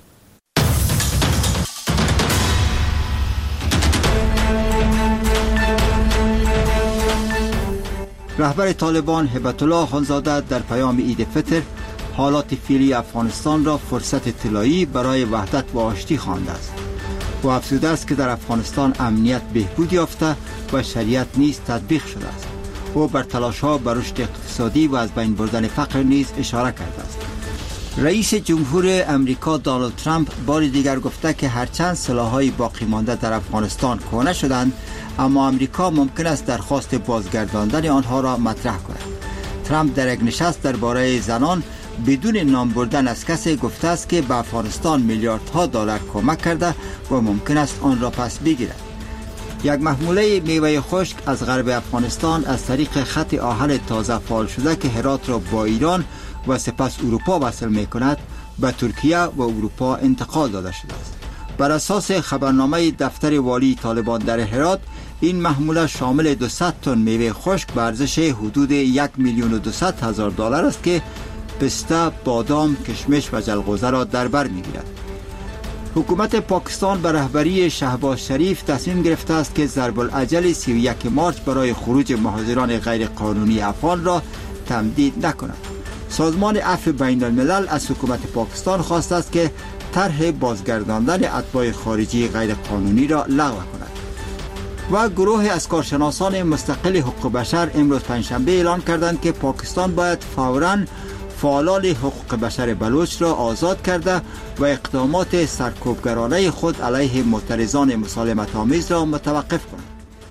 رهبر طالبان هیبت الله خانزاده در پیام عید فطر حالات فعلی افغانستان را فرصت طلایی برای وحدت و آشتی خوانده است. او افزوده است که در افغانستان امنیت بهبود یافته و شریعت نیز تطبیق شده است. او بر تلاش‌ها بر رشد اقتصادی و از بین بردن فقر نیز اشاره کرده است. رئیس جمهور امریکا دونالد ترامپ بار دیگر گفته که هرچند سلاح‌های باقی مانده در افغانستان کهنه شدند، اما امریکا ممکن است درخواست بازگرداندن آنها را مطرح کند. ترامپ در یک نشست درباره زنان بدون نام بردن از کسی گفته است که به افغانستان میلیاردها دلار کمک کرده و ممکن است آن را پس بگیرد. یک محموله میوه خشک از غرب افغانستان از طریق خط آهن تازه فعال شده که هرات را با ایران و سپس اروپا وصل می کند به ترکیه و اروپا انتقال داده شده است. بر اساس خبرنامه دفتر والی طالبان در هرات، این محموله شامل دویست تن میوه خشک به ارزش حدود یک میلیون و دویست هزار دلار است که پسته، بادام، کشمش و جلغوزه را در بر میگیرد. حکومت پاکستان به رهبری شهباز شریف تصمیم گرفته است که ضرب الاجل سی و یک مارچ برای خروج مهاجران غیر قانونی افغان را تمدید نکند. سازمان عفو بین الملل از حکومت پاکستان خواسته است که طرح بازگرداندن اتباع خارجی غیر قانونی را لغو کند. و گروه از کارشناسان مستقل حقوق بشر امروز پنجشنبه اعلان کردند که پاکستان باید فوراً فعالان حقوق بشر بلوچ را آزاد کرده و اقدامات سرکوبگرانه خود علیه معترضان مسالمت آمیز را متوقف کند.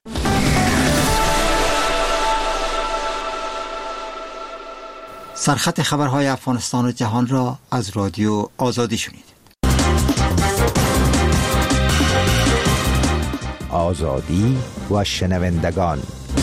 سرخط خبرهای افغانستان و جهان را از رادیو آزادی شنید. آزادی و شنوندگان.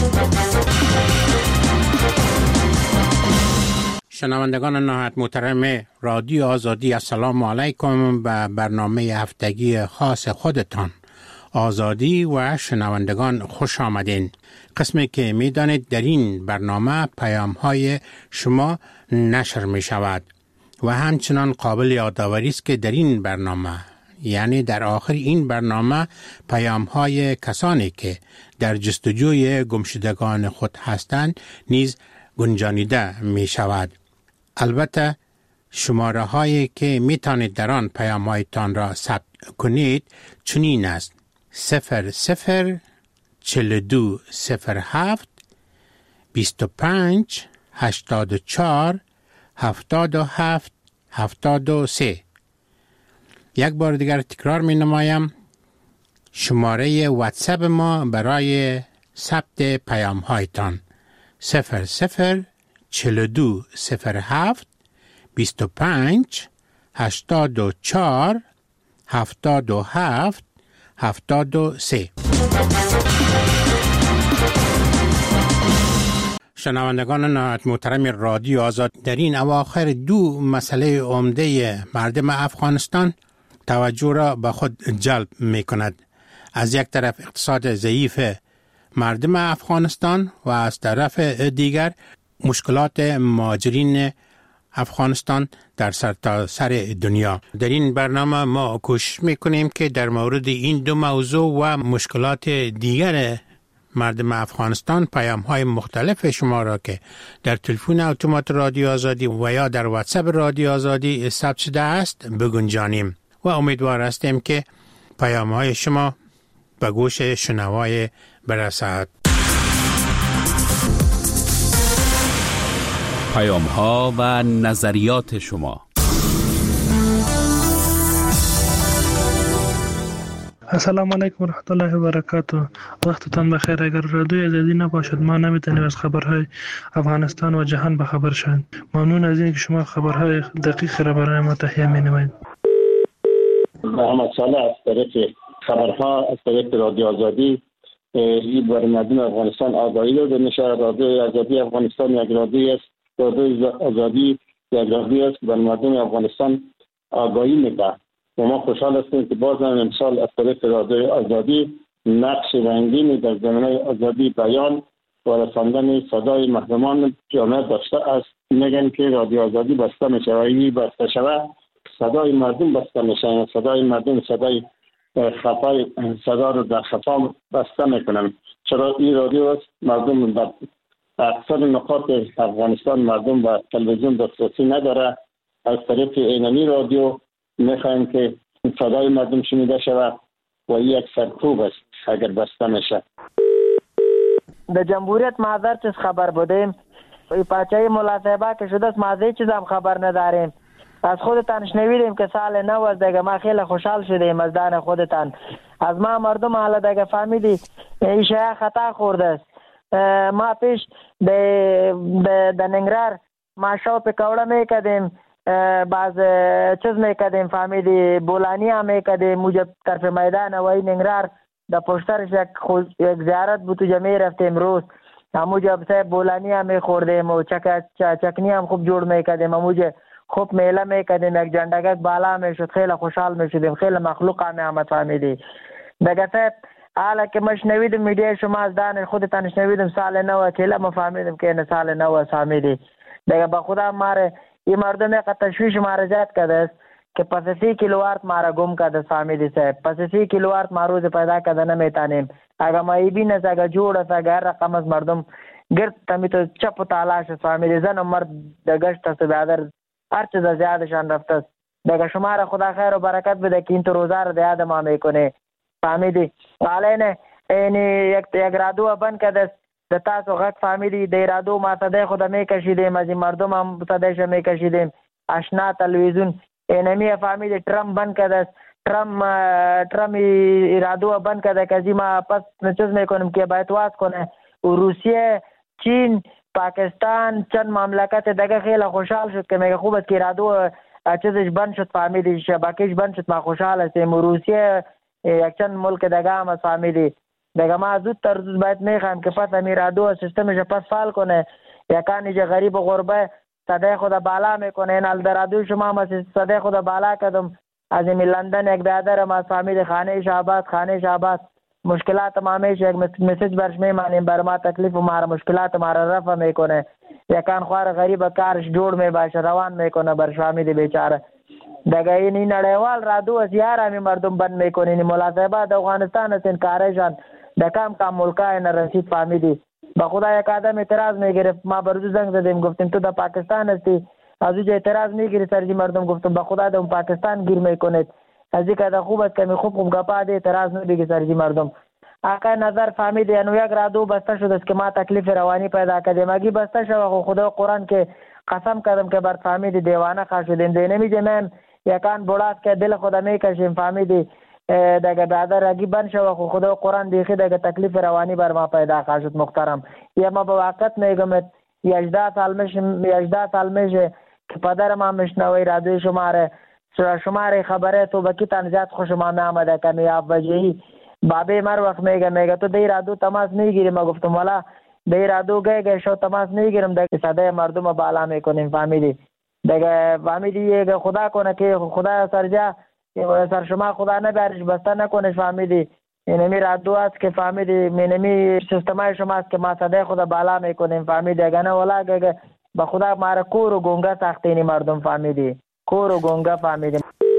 شنوندگان نهایت محترم رادیو آزادی، السلام علیکم. به برنامه هفتگی خاص خودتان آزادی و شنوندگان خوش آمدین. قسمی که می دانید در این برنامه پیام های شما نشر می شود و همچنان قابل یادآوری است که در این برنامه، یعنی در آخر این برنامه، پیام های کسانی که در جستجوی گمشدگان خود هستند نیز گنجانیده می شود. البته شماره هایی که می توانید در آن پیام هایتان را ثبت کنید چنین است: صفر صفر چهل و دو صفر هفت بیست و پنج هشتاد و چهار هفتاد و هفت هفتاد و سه. یک بار دیگر تکرار می نمایم. شماره واتساپ ما برای ثبت پیام هایتان صفر صفر چهل و دو صفر هفت بیست و پنج هشتاد و چهار هفتاد و هفت هفتاد و سه. شنوندگان نهایت محترم رادیو آزاد، در این اواخر دو مسئله عمده مردم افغانستان توجه را به خود جلب می کند. از یک طرف اقتصاد ضعیف مردم افغانستان و از طرف دیگر مشکلات مهاجرین افغانستان در سرتاسر دنیا. در این برنامه ما کوشش میکنیم که در مورد این دو موضوع و مشکلات دیگر مردم افغانستان پیام های مختلف شما را که در تلفن اتومات رادیو آزادی و یا در واتساپ رادیو آزادی ثبت شده است بگنجانیم و امیدوار هستیم که پیام های شما به گوش شنوای برسد. پیام ها و نظریات شما. السلام علیکم و رحمت الله و برکاته. وقتتان بخیر. اگر رادیوی آزادی نباشد ما نمیتونیم از خبرهای افغانستان و جهان به خبر شویم. ممنون از اینکه شما خبرهای دقیق را برای ما تهیه می‌نمایید. محمد صالح از طریق خبرها از طریق رادیو آزادی این برای مردم افغانستان آگاهی داده میشه. رادیو آزادی افغانستان یک رادیو است. رادیو آزادی یک رادیو است برای مردم افغانستان آگاهی میده. و ما خوشحال هستیم که باز هم امسال از طریق رادیو آزادی نقش رنگینی در زمینه آزادی بیان و رساندن صدای محرومان جامعه داشته است. میگن که رادیو آزادی بسته میشه و این بسته شود صدای مردم بسته میشه. صدای مردم صدای خفای صدا رو در خفا بسته میکنن. چرا این رادیو است مردم در اکثر نقاط افغانستان مردم با تلویزیون دسترسی نداره. از طریق اینمی رادیو میخوایم که صدای مردم شنیده شود و این یک سرکوب است اگر بسته میشه. در جمهوریت معذر چیز خبر بودیم پاچه ملاصحبه که شده است معذر چیز هم خبر نداریم. از خودتان شنویدیم که سال نو است دیگه. ما خیلی خوشحال شدیم از دان خودتان. از ما مردم حالا دیگه فهمیدی این شیعه خطا خورده است. ما پیش در ننگرهار ما شو پکوړه میکردیم باز چیز میکردیم فهمیدی بولانی هم میکردیم موجب طرف میدان و این ننگرهار در پشترش یک, یک زیارت بود تو جمعی رفتیم روز موجب صاحب بولانی هم میخوردیم و چک چکنی هم خوب جوړ میکردیم. موجب خوب میله میکردیم یک جندگک بالا میشد. خیلی خوشحال میشدیم. خیلی مخلوق هم آمد فهمیدی دیگه صاحب. حالا که ما شنویدم میډیا شما از دان خودتان شنویدم سال نو اکیلا ما فهمیدم که نه سال نو فهمیدی دیگه. با خدا ماره این مردم یک تشویش ماره زیاد کرده است که پس سی کیلووات ماره گم کرده فهمیدی صاحب. پس سی کیلووات ما روز پیدا کرده نمیتانیم. اگر ما ای بین است اگر جوړ است اگر رقم از مردم گرد تمی تو چپ و تالاش است فهمیدی. زن و مرد در گشت است بیادر هر چیز زیادشان رفته است دیگه. شما را خدا خیر و برکت بده که این تو روزه را دیاد ما میکنه فهمیدی. حالا این یک یک رادیو بند کرده است د تاسو غږ فهمیدی. د رادیو ما صدای خود میکشیدیم از این مردم هم صدایش میکشیدیم. آشنا تلویزیون اینمی فهمیدی ترام بند کرده است. ترام ترام رادیو بند کرده که ما پس چیز میکنیم که باید واس کنه. و روسیه چین پاکستان چند مملکت دیگه خیلی خوشحال شد که میگه خوب است که رادیو چیزش بند شد فهمیدی. شبکهش بند شد. ما خوشحال هستیم. و روسیه یک چند ملک دیگه هم فهمیدی دیگه. ما زودتر زود باید میخوایم که پس امیر رادیو سیستمش پس فعال کنه. یکانی که غریب و غربه صدای خود بالا میکنه. این حال در رادیو شما هم صدای خود بالا کردم. از این لندن یک برادر ما فهمید خانه شعبات خانه شعبات مشکلات ما همیشه یک مسیج برش میمانیم بر ما تکلیف و ما مشکلات ما را رفع میکنه. یکان خوار غریب کارش جوړ می باشه روان میکنه برش فهمید بیچاره دیگه. این نړیوال رادیو از یار همی مردم بند میکنه. این ملاصحبه د افغانستان است این کارشان د کم کم ملکای نرسید فهمیدی. با خدا یک آدم اعتراض میگرفت ما برزو زنگ زدیم گفتیم تو در پاکستان هستی از اوجه اعتراض میگیری سرجی مردم گفتم با خدا در پاکستان گیر میکنید از این که خوب است کمی خوب خوب گپا ده اعتراض نمیگی سرجی مردم. آقا نظر فهمیدی انو یک رادیو بسته شد است که ما تکلیف روانی پیدا کردیم. اگه بسته شد خدا قرآن که قسم کردم که بر فهمیدی دیوانه خواهد شدیم. دی نمیجه یکان بوڑاست که دل خدا میکشیم فهمیدی دیگه برادر اگه بند شو خو خدا قرآن دیخی دیگه تکلیف روانی بر ما پیدا خواهد شد محترم. یا ما با وقت میگم یجده سال میشه یجده سال میشه که پدر ما مشنوی رادیو شماره شماره خبره تو بکی تنزیات خوشم آمده کمی آب وجهی بابی مر وقت میگه میگه تو دی رادیو تماس میگیری. ما گفتم والا دی رادیو گه گه شو تماس میگیرم دیگه صدای مردم بالا میکنیم فهمیدی دیگه. فهمیدی خدا کنه که خدا سرجا سر شما خدا نبرش بسته نکنش فهمیدی. اینمی رادیو است که فهمیدی مینمی سیستمای شما است که ما صدای خدا بالا میکنیم فهمیدی. اگه نه ولا که با خدا ماره کور و گونگه ساختینی مردم فهمیدی. کور و گونگه فهمیدی.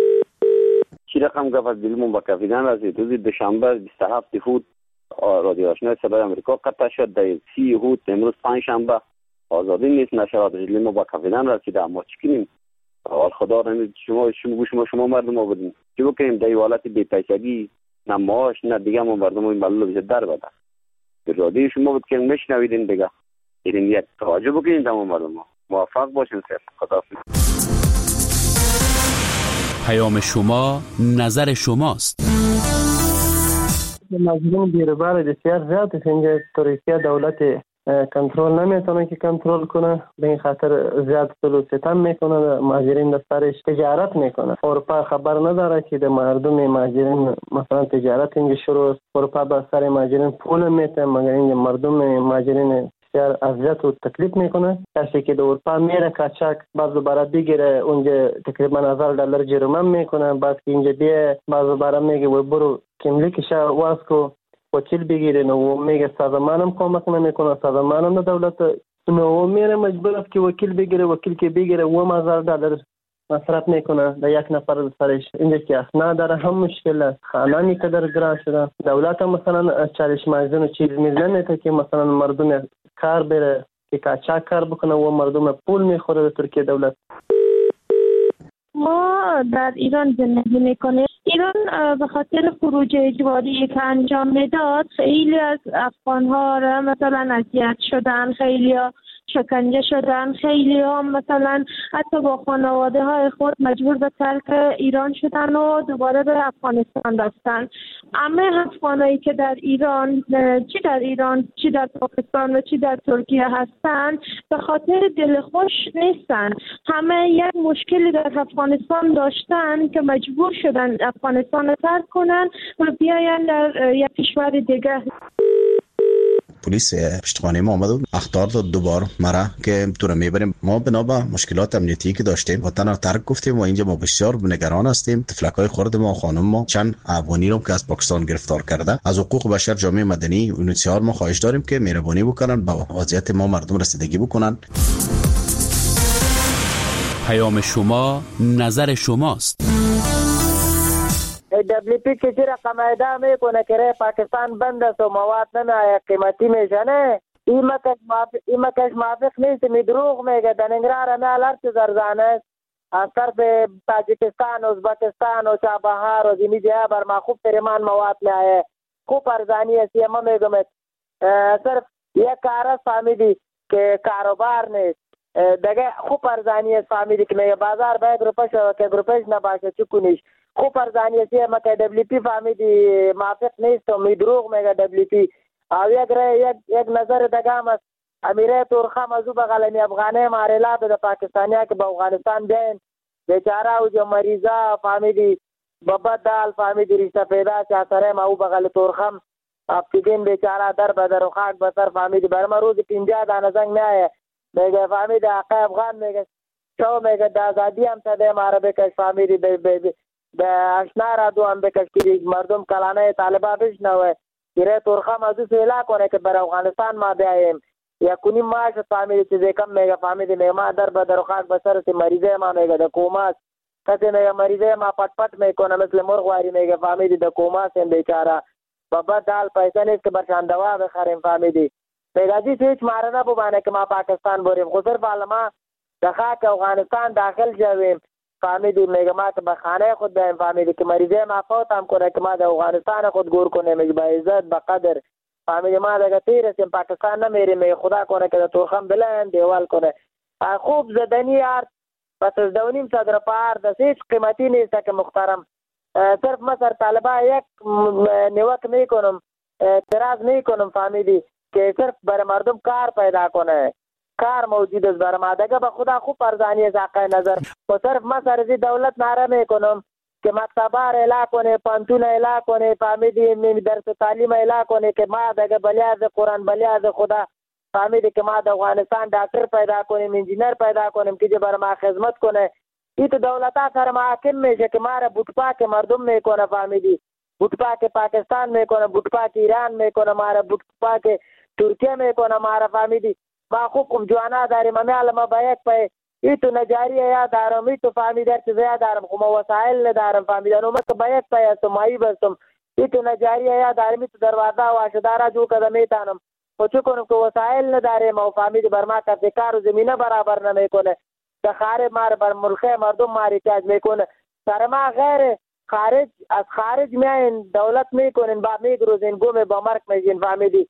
چی رقم گفت از دلمون با کافیدن رسید. روز دوشنبه بیست و هفت هود رادیو آشنای صدای آمریکا قطع شد. در سی هود امروز پنج شنبه آزادی نیست نشرات دلمون با کافیدن رسید. اما چی کنیم؟ حال خدا نمید شما شما شما شما مردم ها بدیم چی بکنیم؟ در حالت بی پیسگی نه معاش نه دیگه ما مردم این ملل بیشتر در بده. به رادیو شما بود که میشنویدین دیگه این یک توجه بکنید تمام مردم ها. موفق باشین. خیر خداحافظ. پیام شما نظر شماست. مجرم بیروبر بسیار زیاد است. اینجا ترکیه دولت کنترل نمیتونه که کنترل کنه، به این خاطر زیاد سلو ستم میکنه، مهاجرین در سرش تجارت میکنه. اروپا خبر نداره که در مردم مهاجرین مثلا تجارت اینجا شروع است. اروپا بر سر مهاجرین پول میته، مگر اینجا مردم مهاجرین بسیار اذیت و تکلیف میکنه. کسی که در اروپا میره کاچاک بعضو برای بگیره اونجا تقریبا هزار دلار جریمه میکنه، بعد که اینجا بیه بعضو برای میگه و برو کملیکش واس کو وکیل بگیرین و میگه سازمانم کمک نمیکنه، سازمانم دولت نو میره مجبور است که وکیل بگیره، وکیل که بگیره و هزار دلار مصرف میکنه در یک نفر سرش. اینجا که اسناد داره هم مشکل است، خانه میقدر گران شده. دولت هم مثلا چالش مجزون چیز میزنه که مثلا مردم کار بره که کاچاک کار بکنه و مردم پول میخوره در ترکیه دولت. ما در ایران زندگی میکنیم. ایران به خاطر خروج اجباری که انجام میداد خیلی از افغان ها را مثلا اذیت شدن، خیلی ها شکنجه شدن، خیلی ها مثلا حتی با خانواده های خود مجبور به ترک ایران شدن و دوباره به افغانستان رفتن. همه افغانایی که در ایران، چی در ایران، چی در پاکستان و چی در ترکیه هستند، به خاطر دلخوش نیستن. همه یک مشکلی در افغانستان داشتن که مجبور شدن افغانستان رو ترک کنن و بیاین در یک کشور دیگه. پلیس پشتخانه ما آمد و اخطار داد دوبار مرا که تو رو میبریم. ما بنا به مشکلات امنیتی که داشتیم وطن رو ترک گفتیم و اینجا ما بسیار نگران هستیم. تفلکای خرد ما خانم ما چند افغانی رو که از پاکستان گرفتار کرده، از حقوق بشر جامعه مدنی و یونیسیار ما خواهش داریم که مهربانی بکنن با وضعیت ما مردم رسیدگی بکنن. پیام شما نظر شماست. دبلی پی که چی رقم ایده میکنه که پاکستان بند است و مواد نمیآید قیمتی میشه نه. این مکش موافق نیست، می دروغ میگه. در ننگرهار همه الار چه زرزانه است از طرف تاجیکستان، ازبکستان و چابهار و زینی جای بر ما خوب تریمان مواد میآید، خوب ارزانی است. ما میگم صرف یک کار است فهمیدی که کاروبار نیست دیگه. خوب ارزانی است فهمیدی که میگه بازار باید روپش که روپش نباشه چی کنیش. خوب ارزانی است ما که دبلی پی فهمیدی موافق نیست و می دروغ میگه دبلی پی. او یک یک یک نظر دگام است امیره تورخم از او بغلمی افغانه ماریلا به پاکستانیا که به افغانستان دین بیچاره او جو مریضا فهمیدی بابا دال فهمیدی رشته پیدا چه سره ما او بغل تورخم افتیدین بیچاره در بدر و خاک بسر فهمیدی برما روز پنجاه دانه زنگ میایه میگه فهمیدی آقا افغان میگه شو میگه د آزادی هم تده ماره بکش فهمیدی به اشنا را دو هم بکش که مردم کلانه طالبا بشنوه گیره ترخم از او سیلا کنه که بر افغانستان ما بیاییم یا کنی ماش فهمیدی چیزی کم میگه فهمیدی میگه ما در بدر و خاک بسر سی مریضه ما میگه در کوماس کسی میگه مریضه ما پت پت میکنه مثل مرغواری میگه فهمیدی در کوماس هم بیچاره بابا دال پیسه نیست که برشان دوا بخریم فهمیدی میگه ازی هیچ ماره نبوبانه که ما پاکستان بریم خود صرف حالا ما در خاک افغانستان داخل شویم فهمیدی میگه ما که به خانه خود بیایم فهمیدی که مریضه ما فوت هم کنه که ما در افغانستان خود گور کنه میگه با عزت با قدر فهمیدی ما دیگه تیر هستیم پاکستان نمیریم میگه خدا کنه که در تورخم بلند دیوال کنه خوب زدنی یار پس از دونیم صدر پار دست هیچ قیمتی نیست که محترم صرف ما سر طالبا یک نیوک میکنم اعتراض میکنم فهمیدی که صرف برای مردم کار پیدا کنه کار موجود است برای ما دیگه به خدا خوب ارزانی است حق نظر و صرف ما سرزی دولت ناره میکنم که مکتبار اعلا کنه پانتون اعلا کنه فهمیدی درس تعلیم اعلا کنه که ما دیگه بلیاز قرآن بلیاز خدا فهمیدی که ما در افغانستان ډاکټر پیدا کنیم انجینر پیدا کنیم که برای ما خدمت کنه این تو دولت ها سر محاکم میشه که ما را بوتپاک مردم میکنه فهمیدی بوتپاک پاکستان میکنه بوتپاک ایران میکنه ما را بوتپاک ترکیه میکنه ما را فهمیدی ما خوب کم جوانا داریم امی علما باید پای ای تو نجاری یا دارم ای تو فهمی در چیزه یا دارم خب وسائل ندارم فهمیدن اومد که باید پای هستم مایی بستم ای تو نجاری یا دارم ای تو دروازه واشدارا جو کده میتانم خب چو کنم که وسائل نداریم و فهمیدی بر ما کفت کار و زمینه برابر نمیکنه که خارج مار بر ملخه مردم ماری تاج میکنه سر ما غیر خارج از خارج میاین دولت میکنین با میگروزین گوم با مرک میجین فهمیدی.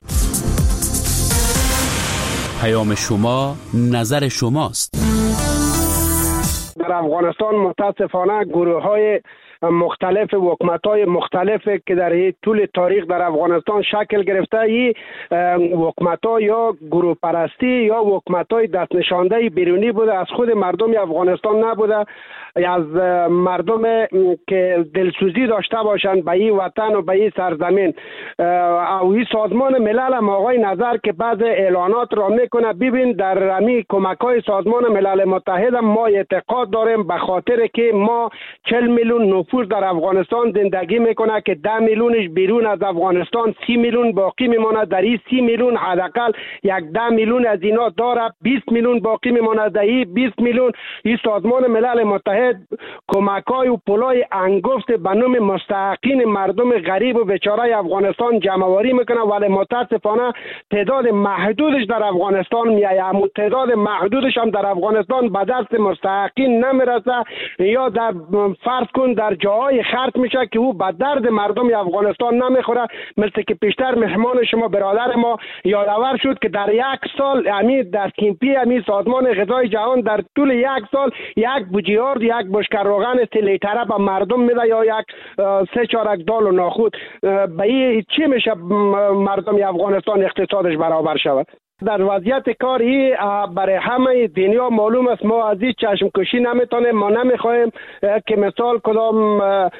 پیام شما نظر شماست. در افغانستان متاسفانه گروه های مختلف حکومت‌های مختلف که در طول تاریخ در افغانستان شکل گرفته، این حکومت‌ها یا گروه پرستی یا حکومت‌های دست نشانده بیرونی بوده، از خود مردم افغانستان نبوده، از مردم که دلسوزی داشته باشند به این وطن و به این سرزمین. او این سازمان ملل هم آقای نظر که بعض اعلانات را میکنه، ببین در امی کمک‌های سازمان ملل متحد ما اعتقاد داریم به خاطر که ما چهل میلیون نفوس در افغانستان زندگی میکنه که ده میلیونش بیرون از افغانستان، سی میلیون باقی میماند. در این سی میلیون حداقل یک ده میلیون از اینا داره، بیست میلیون باقی میماند. در این بیست میلیون این سازمان ملل متحد کمک‌های و پولای انگفت به نام مستحقین مردم غریب و بیچاره افغانستان جمع‌آوری میکنه، ولی متاسفانه تعداد محدودش در افغانستان میایه. اما تعداد محدودش هم در افغانستان به دست مستحقین نمیرسه، یا در فرض کن در جاهای خرج میشه که او به درد مردم افغانستان نمیخوره. مثل که پیشتر مهمان شما برادر ما یادآور شد که در یک سال امی در کیمپی امی سازمان غذای جهان در طول یک سال یک بوجیارد یک بشکر روغن سی لیتره به مردم میده یا یک سه چارک دال و ناخود. به این چی میشه مردم افغانستان اقتصادش برابر شود؟ در وضعیت کاری برای همه دنیا معلوم است ما از این چشم کشی نمیتونیم. ما نمیخوایم که مثال کدام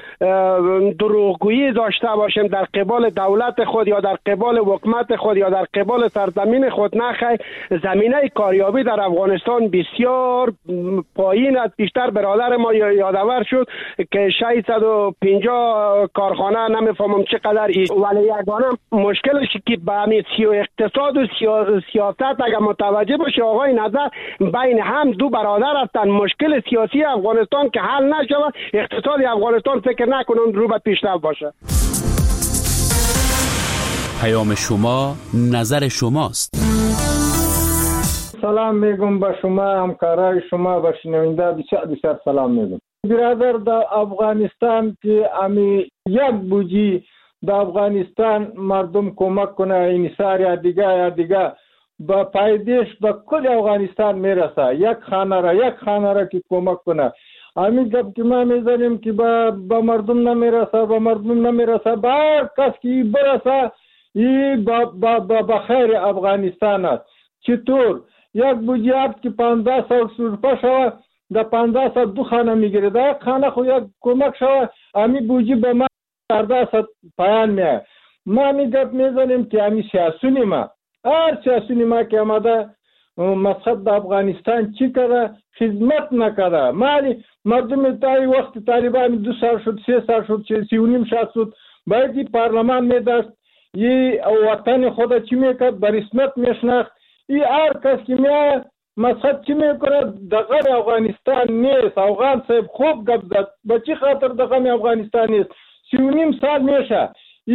دروغگویی داشته باشیم در قبال دولت خود یا در قبال حکومت خود یا در قبال سرزمین خود. نخیر، زمینه کاریابی در افغانستان بسیار پایین است. بیشتر برادر ما یادآور شد که ششصد و پنجاه کارخانه نمیفهمم چقدر ایست، ولی یگانه مشکلش که به همین سی و اقتصاد و سیاست سیاست اگر متوجه باشه آقای نظر بین هم دو برادر هستند. مشکل سیاسی افغانستان که حل نشود، اقتصاد افغانستان فکر نکنم رو به پیشرفت باشه. پیام شما نظر شماست. سلام میگم به شما، همکارای شما و شنونده بسیار بسیار سلام میگم. برادر در افغانستان که امی یک بوجی در افغانستان مردم کمک کنه این سال یا دیگه یا دیگه با پایدش به کل افغانستان میرسه. یک خانه را یک خانه را که کمک کنه. همین گپ که ما میزنیم که با, با مردم نمیرسه با مردم نمیرسه با هر کس که برسه این با, با, با, با خیر افغانستان است. چطور؟ یک بوجیارد که پانزده سال سرپا شوه در پانزده سال دو خانه میگیره، در یک خانه خو یک کمک شوه همین بوجی به ما چهارده سال پایان میه. ما می گپ میزنیم که همین سیاسونی ما هر سیاسونی ما که آمده مسخط در افغانستان چی کرده؟ خدمت نکرده. مالی مردم تایی وقت طالبان دو سال شد سه سال شد سی و نیم سال شد باید این پارلمان میداشت این وطن خود چی میکرد بر اسمت میشناخت. این هر کس که میاد مسخط چی میکنه دغه افغانستان نیست. افغان صاحب خوب گپ زد به چی خاطر دغه افغانستان نیست. سی و نیم سال میشه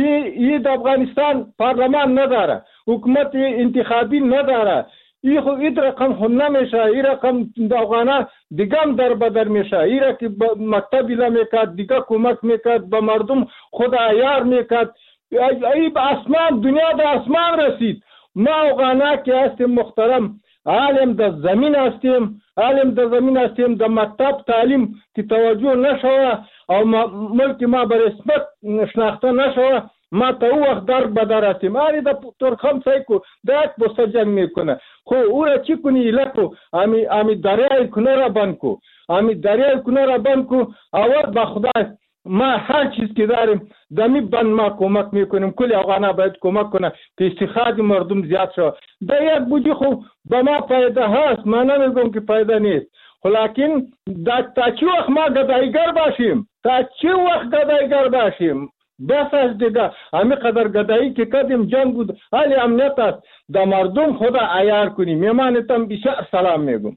این در افغانستان پارلمان نداره، حکومت انتخابی نداره. این خود این رقم خود نمیشه. این رقم در افغانه دیگه هم در بدر میشه. این را که مکتبی نمیکرد دیگه کمک میکرد به مردم خود عیار میکرد. این به اسمان دنیا در اسمان رسید. ما افغانه که هستیم محترم عالم در زمین هستیم، عالم در زمین هستیم در مکتب تعلیم که توجه نشوه او ملک ما بر اسمت شناخته نشوه ما تا او وقت در بدر هستیم. آری در ترخم سایی که در یک بسته جنگ میکنه خو او را چی کنی ایلکو امی, امی دریای کنه را بند کو امی دریای کنه را بند کو اول با خدای ما هر چیز که داریم دمی بند ما کمک میکنیم. کلی افغانه باید کمک کنه که استخراج مردم زیاد شد. در یک بودی خوب به ما فایده هست، ما نمیگم که فایده نیست، لیکن تا چی وقت ما گدایگر باشیم تا چی وقت گدایگر باشیم بس از دیگه همین قدر گدایی که کردیم جنگ بود حالی امنیت است در مردم خدا عیار کنیم. میمانتم بسیار سلام میگم.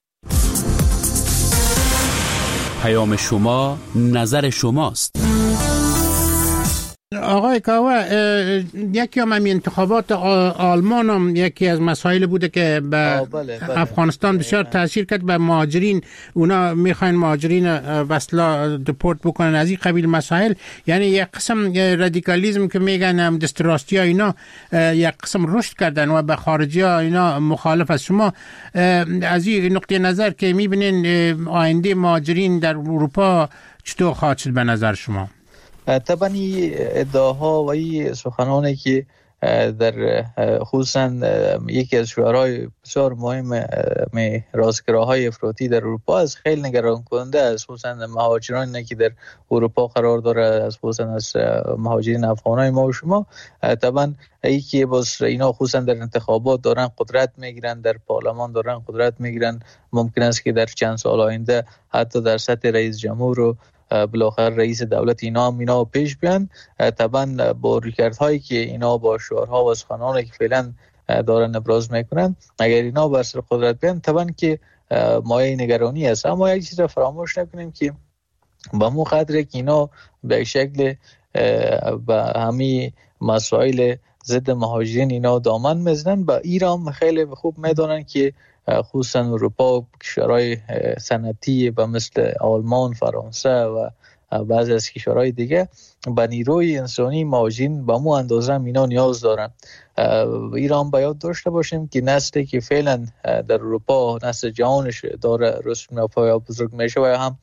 پیام شما نظر شماست. آقای کاوه، یکی هم همین انتخابات آلمان هم یکی از مسائل بوده که به بله، بله. افغانستان بسیار تاثیر کرد به مهاجرین. اونا میخواین مهاجرین وصلا دپورت بکنن از این قبیل مسائل. یعنی یک قسم رادیکالیسم که میگن دستراستی ها اینا یک قسم رشد کردن و به خارجی ها اینا مخالف است. شما از این نقطه نظر که میبینین آینده مهاجرین در اروپا چطور خواهد شد به نظر شما؟ طبعا این ادعاها و این سخنانی که در خصوصا یکی از شعارهای بسیار مهم راستگراهای افراطی در اروپا از خیلی نگران کننده است، خصوصا مهاجرانی که در اروپا قرار داره، از خصوصا از مهاجرین افغانای ما و شما. طبعا ای که باز اینا خصوصا در انتخابات دارن قدرت میگیرن، در پارلمان دارن قدرت میگیرن، ممکن است که در چند سال آینده حتی در سطح رئیس جمهور و بالاخره رئیس دولت اینا هم اینا پیش بیان. طبعا با ریکردهایی که اینا با شعارها و سخنانی که فعلا دارن ابراز میکنن، اگر اینا بر سر قدرت بیان طبعا که مایه نگرانی است. اما یک چیز را فراموش نکنیم که با مو قدر که اینا به شکل به همین مسائل ضد مهاجرین اینا دامن میزنن، با ایران خیلی خوب میدونن که خصوصا اروپا کشورهای صنعتی به مثل آلمان، فرانسه و بعضی از کشورهای دیگه به نیروی انسانی مهاجرین به مو اندازه اینا نیاز دارن. ایران باید داشته باشیم که نسلی که فعلا در اروپا نسل جوانش داره رسم نپایا بزرگ میشه و هم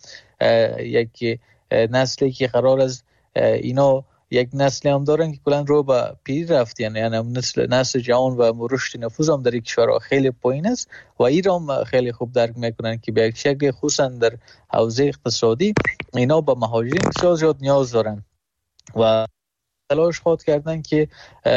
یک نسلی که قرار است اینا یک نسل هم دارن که کلان رو به پیر رفتین، یعنی نسل نسل جوان و رشد نفوذ هم در یک کشور خیلی پایین است و ایران خیلی خوب درک میکنن که به یک شکل خصوصا در حوزه اقتصادی اینا به مهاجرین بسیار زیاد نیاز دارن و تلاش خود کردن که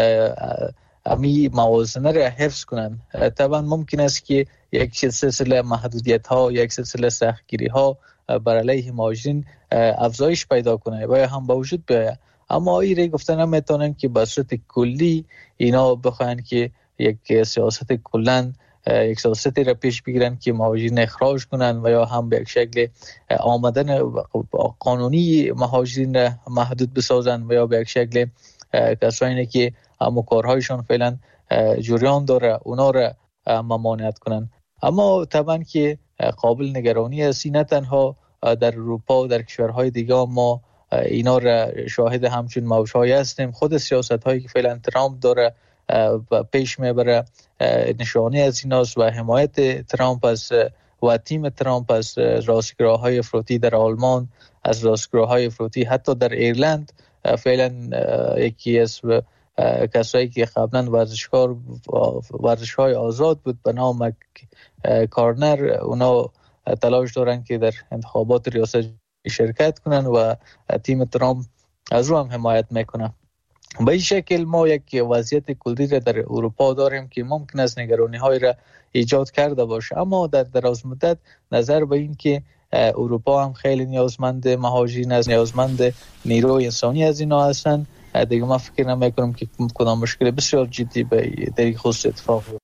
امی موازنه را حفظ کنن. طبعا ممکن است که یک سلسله محدودیت ها، یک سلسله سختگیری ها بر علیه مهاجرین افزایش پیدا کنه و هم با وجود بیاید. اما ایره گفتن هم میتونم که به صورت کلی اینا بخواهن که یک سیاست کلن یک سیاستی را پیش بگیرن که مهاجرین اخراج کنن و یا هم به یک شکل آمدن قانونی مهاجرین را محدود بسازن و یا به یک شکل کسانی که همو کارهایشان فعلا جریان داره اونا را ممانعت کنن. اما طبعا که قابل نگرانی است، نه تنها در اروپا و در کشورهای دیگه ما اینا را شاهد همچون موجهای هستیم. خود سیاست هایی که فعلا ترامپ داره پیش میبره نشانه از ایناست و حمایت ترامپ از و تیم ترامپ از راستگراهای افراطی در آلمان، از راستگراهای افراطی حتی در ایرلند. فعلا یکی از کسایی که قبلا ورزشکار ورزش‌های آزاد بود به نام کارنر، اونا تلاش دارن که در انتخابات ریاست شرکت کنن و تیم ترامپ از رو هم حمایت میکنه. به این شکل ما یک وضعیت کلی را در اروپا داریم که ممکن است نگرانی های را ایجاد کرده باشه، اما در دراز مدت نظر به این که اروپا هم خیلی نیازمند مهاجرین است، نیازمند نیروی انسانی از اینا هستن، دیگه ما فکر نمیکنم که کدام مشکل بسیار جدی به در این خصوص اتفاق بیفته.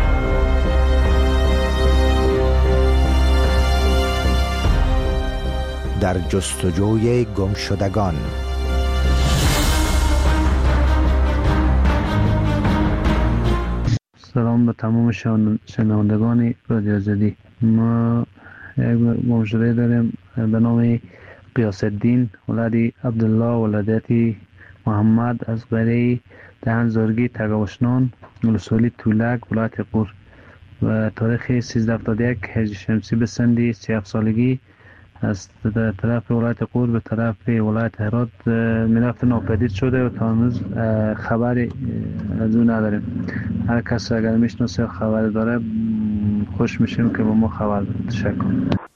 در جستجوی گمشدگان. سلام به تمام شنوندگان رادیو آزادی. ما یک گمشده داریم به نام قیاس الدین ولدی عبدالله ولادتی محمد از قریه دهن زارگی تگاوشنان ولسوالی تولک ولایت قور و تاریخ سیزده هفتاد و یک هجری شمسی به سندی سی و هفت سالگی از طرف ولایت قور به طرف ولایت هرات میرفت ناپدید شده و تا هنوز خبری از اون نداریم. هر کس اگر میشناسه خبر داره خوش میشیم که با ما خبر بده. تشکر.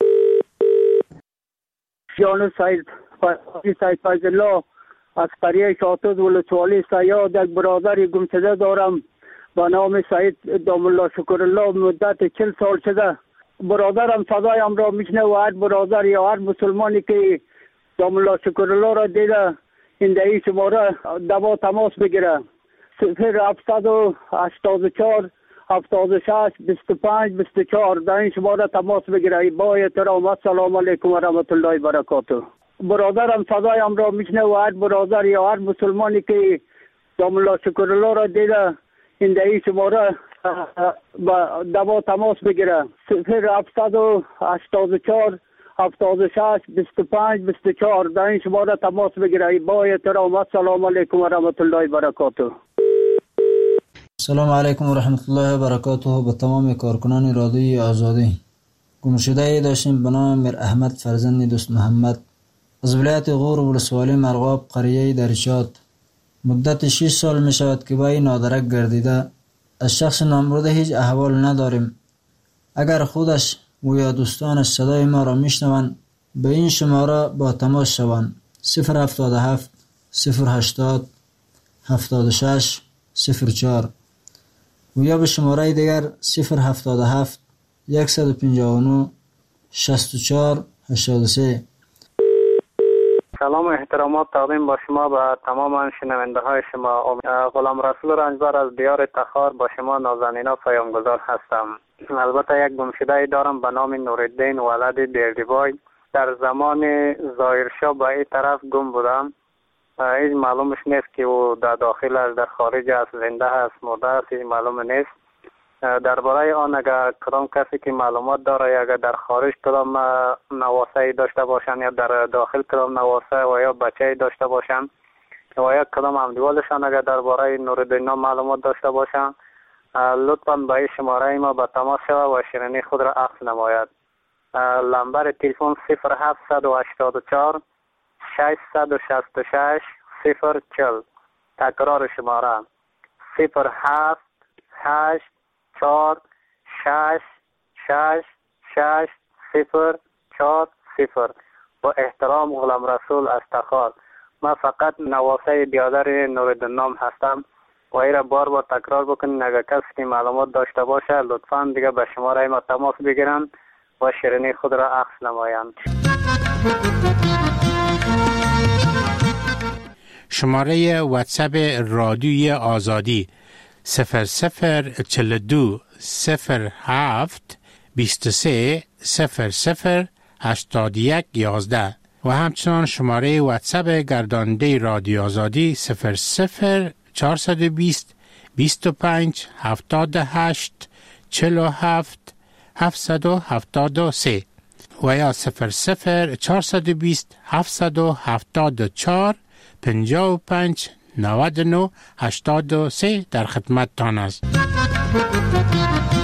جان سید سید فیض الله از قریه شاتوز ولسوالی سیاد یک برادر گمشده دارم با نام سید دام الله شکر الله. مدت چل سال شده برادرم صدایم را میشنه و هر برادر یا هر مسلمانی که دام الله شکر الله را دیده این دهی شماره دوا تماس بگیره. صفر هفتصد و هشتاد و چهار هفتاد و شش بیست و پنج بیست و چهار در این شماره تماس بگیره. با احترام السلام علیکم و رحمت الله و برکاته. برادرم صدایم را میشنه و هر برادر یا هر مسلمانی که دام الله شکرالله را دیده این دهی شماره با دوا تماس بگیره. صفر هفتصد و هشتاد و چهار هفتاد و شش بیست و پنج بیست و چهار در این شماره تماس بگیره. با احترام السلام علیکم و رحمت الله و برکاته. سلام علیکم و رحمت الله و برکاته. به تمام کارکنان رادیوی آزادی. گمشده داشتیم به نام میر احمد فرزند دوست محمد از ولایت غور ولسوالی مرغاب قریه درشاد. مدت شش سال می شود که با این نادرک گردیده. از شخص نامبرده هیچ احوال نداریم. اگر خودش و یا دوستانش صدای ما را میشنوند به این شماره با تماس شوند. صفر هفتاد و هفت صفر هشتاد هفتاد و شش صفر چهار و یا به شماره دیگر صفر هفتاد و هفت صد و پنجاه و نه شصت و چهار هشتاد و سه. سلام و احترامات تقدیم با شما به تمام شنونده های شما. غلام رسول رنجبر از دیار تخار با شما نازنینا پیامگذار هستم. البته یک گمشده دارم به نام نورالدین ولد دیردیبای. در زمان ظاهرشاه به این طرف گم بودم. هیچ معلومش نیست که او در داخل است، در خارج است، زنده است، مرده است، هیچ معلوم نیست. درباره آن اگر کدام کسی که معلومات داره یا اگر در خارج کدام نواسه داشته باشن یا در داخل کدام نواسه و یا بچه داشته باشن و یا کدام همدیوالشان اگر درباره نورالدین معلومات داشته باشن لطفاً به این شماره ما به تماس شود و شیرینی خود را عکس نماید. لمبر تلفن صفر هفتصد و هشتاد و چهار ششصد و شصت و شش صفر چهل. تکرار شماره صفر هفت هشت چهار شش شش شش صفر چهار صفر. با احترام غلام رسول از تخار. من فقط نواسه بیادر نورالدین نام هستم و ای را بار بار تکرار بکنین. اگر کسی که معلومات داشته باشه لطفاً دیگه به شماره ما تماس بگیرن و شیرینی خود را عکس نمایند. شماره واتساپ رادیوی آزادی صفر صفر چهل و دو صفر هفت بیست و سه صفر صفر هشتاد و یک یازده و همچنان شماره واتساپ گرداننده رادیو آزادی صفر صفر چهارصد و بیست بیست و پنج هفتاد و هشت چهل و هفت هفتصد و هفتاد و سه و یا صفر صفر چهارصد و بیست هفتصد و هفتاد و چهار پنجاه و پنج نود و نه هشتاد و سه در خدمت تان است.